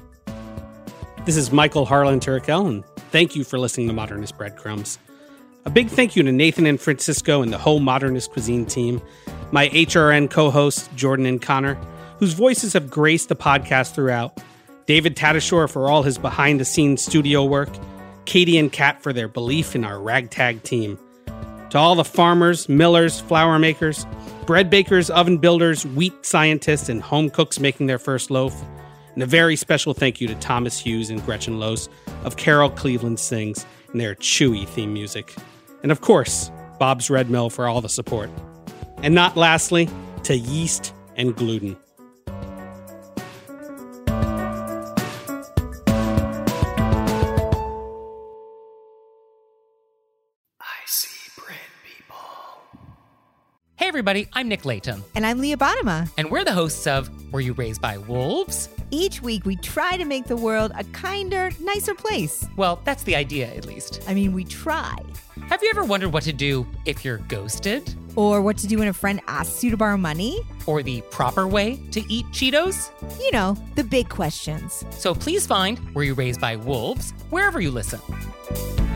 This is Michael Harlan Turkel, and thank you for listening to Modernist Breadcrumbs. A big thank you to Nathan and Francisco and the whole Modernist Cuisine team, my HRN co-hosts, Jordan and Connor, whose voices have graced the podcast throughout, David Tadashore for all his behind-the-scenes studio work, Katie and Kat for their belief in our ragtag team. To all the farmers, millers, flour makers, bread bakers, oven builders, wheat scientists, and home cooks making their first loaf. And a very special thank you to Thomas Hughes and Gretchen Lose of Carol Cleveland Sings and their chewy theme music. And of course, Bob's Red Mill for all the support. And not lastly, to yeast and gluten. Hey everybody, I'm Nick Latham. And I'm Leah Bottima. And we're the hosts of Were You Raised by Wolves? Each week we try to make the world a kinder, nicer place. Well, that's the idea, at least. I mean, we try. Have you ever wondered what to do if you're ghosted? Or what to do when a friend asks you to borrow money? Or the proper way to eat Cheetos? You know, the big questions. So please find Were You Raised by Wolves wherever you listen.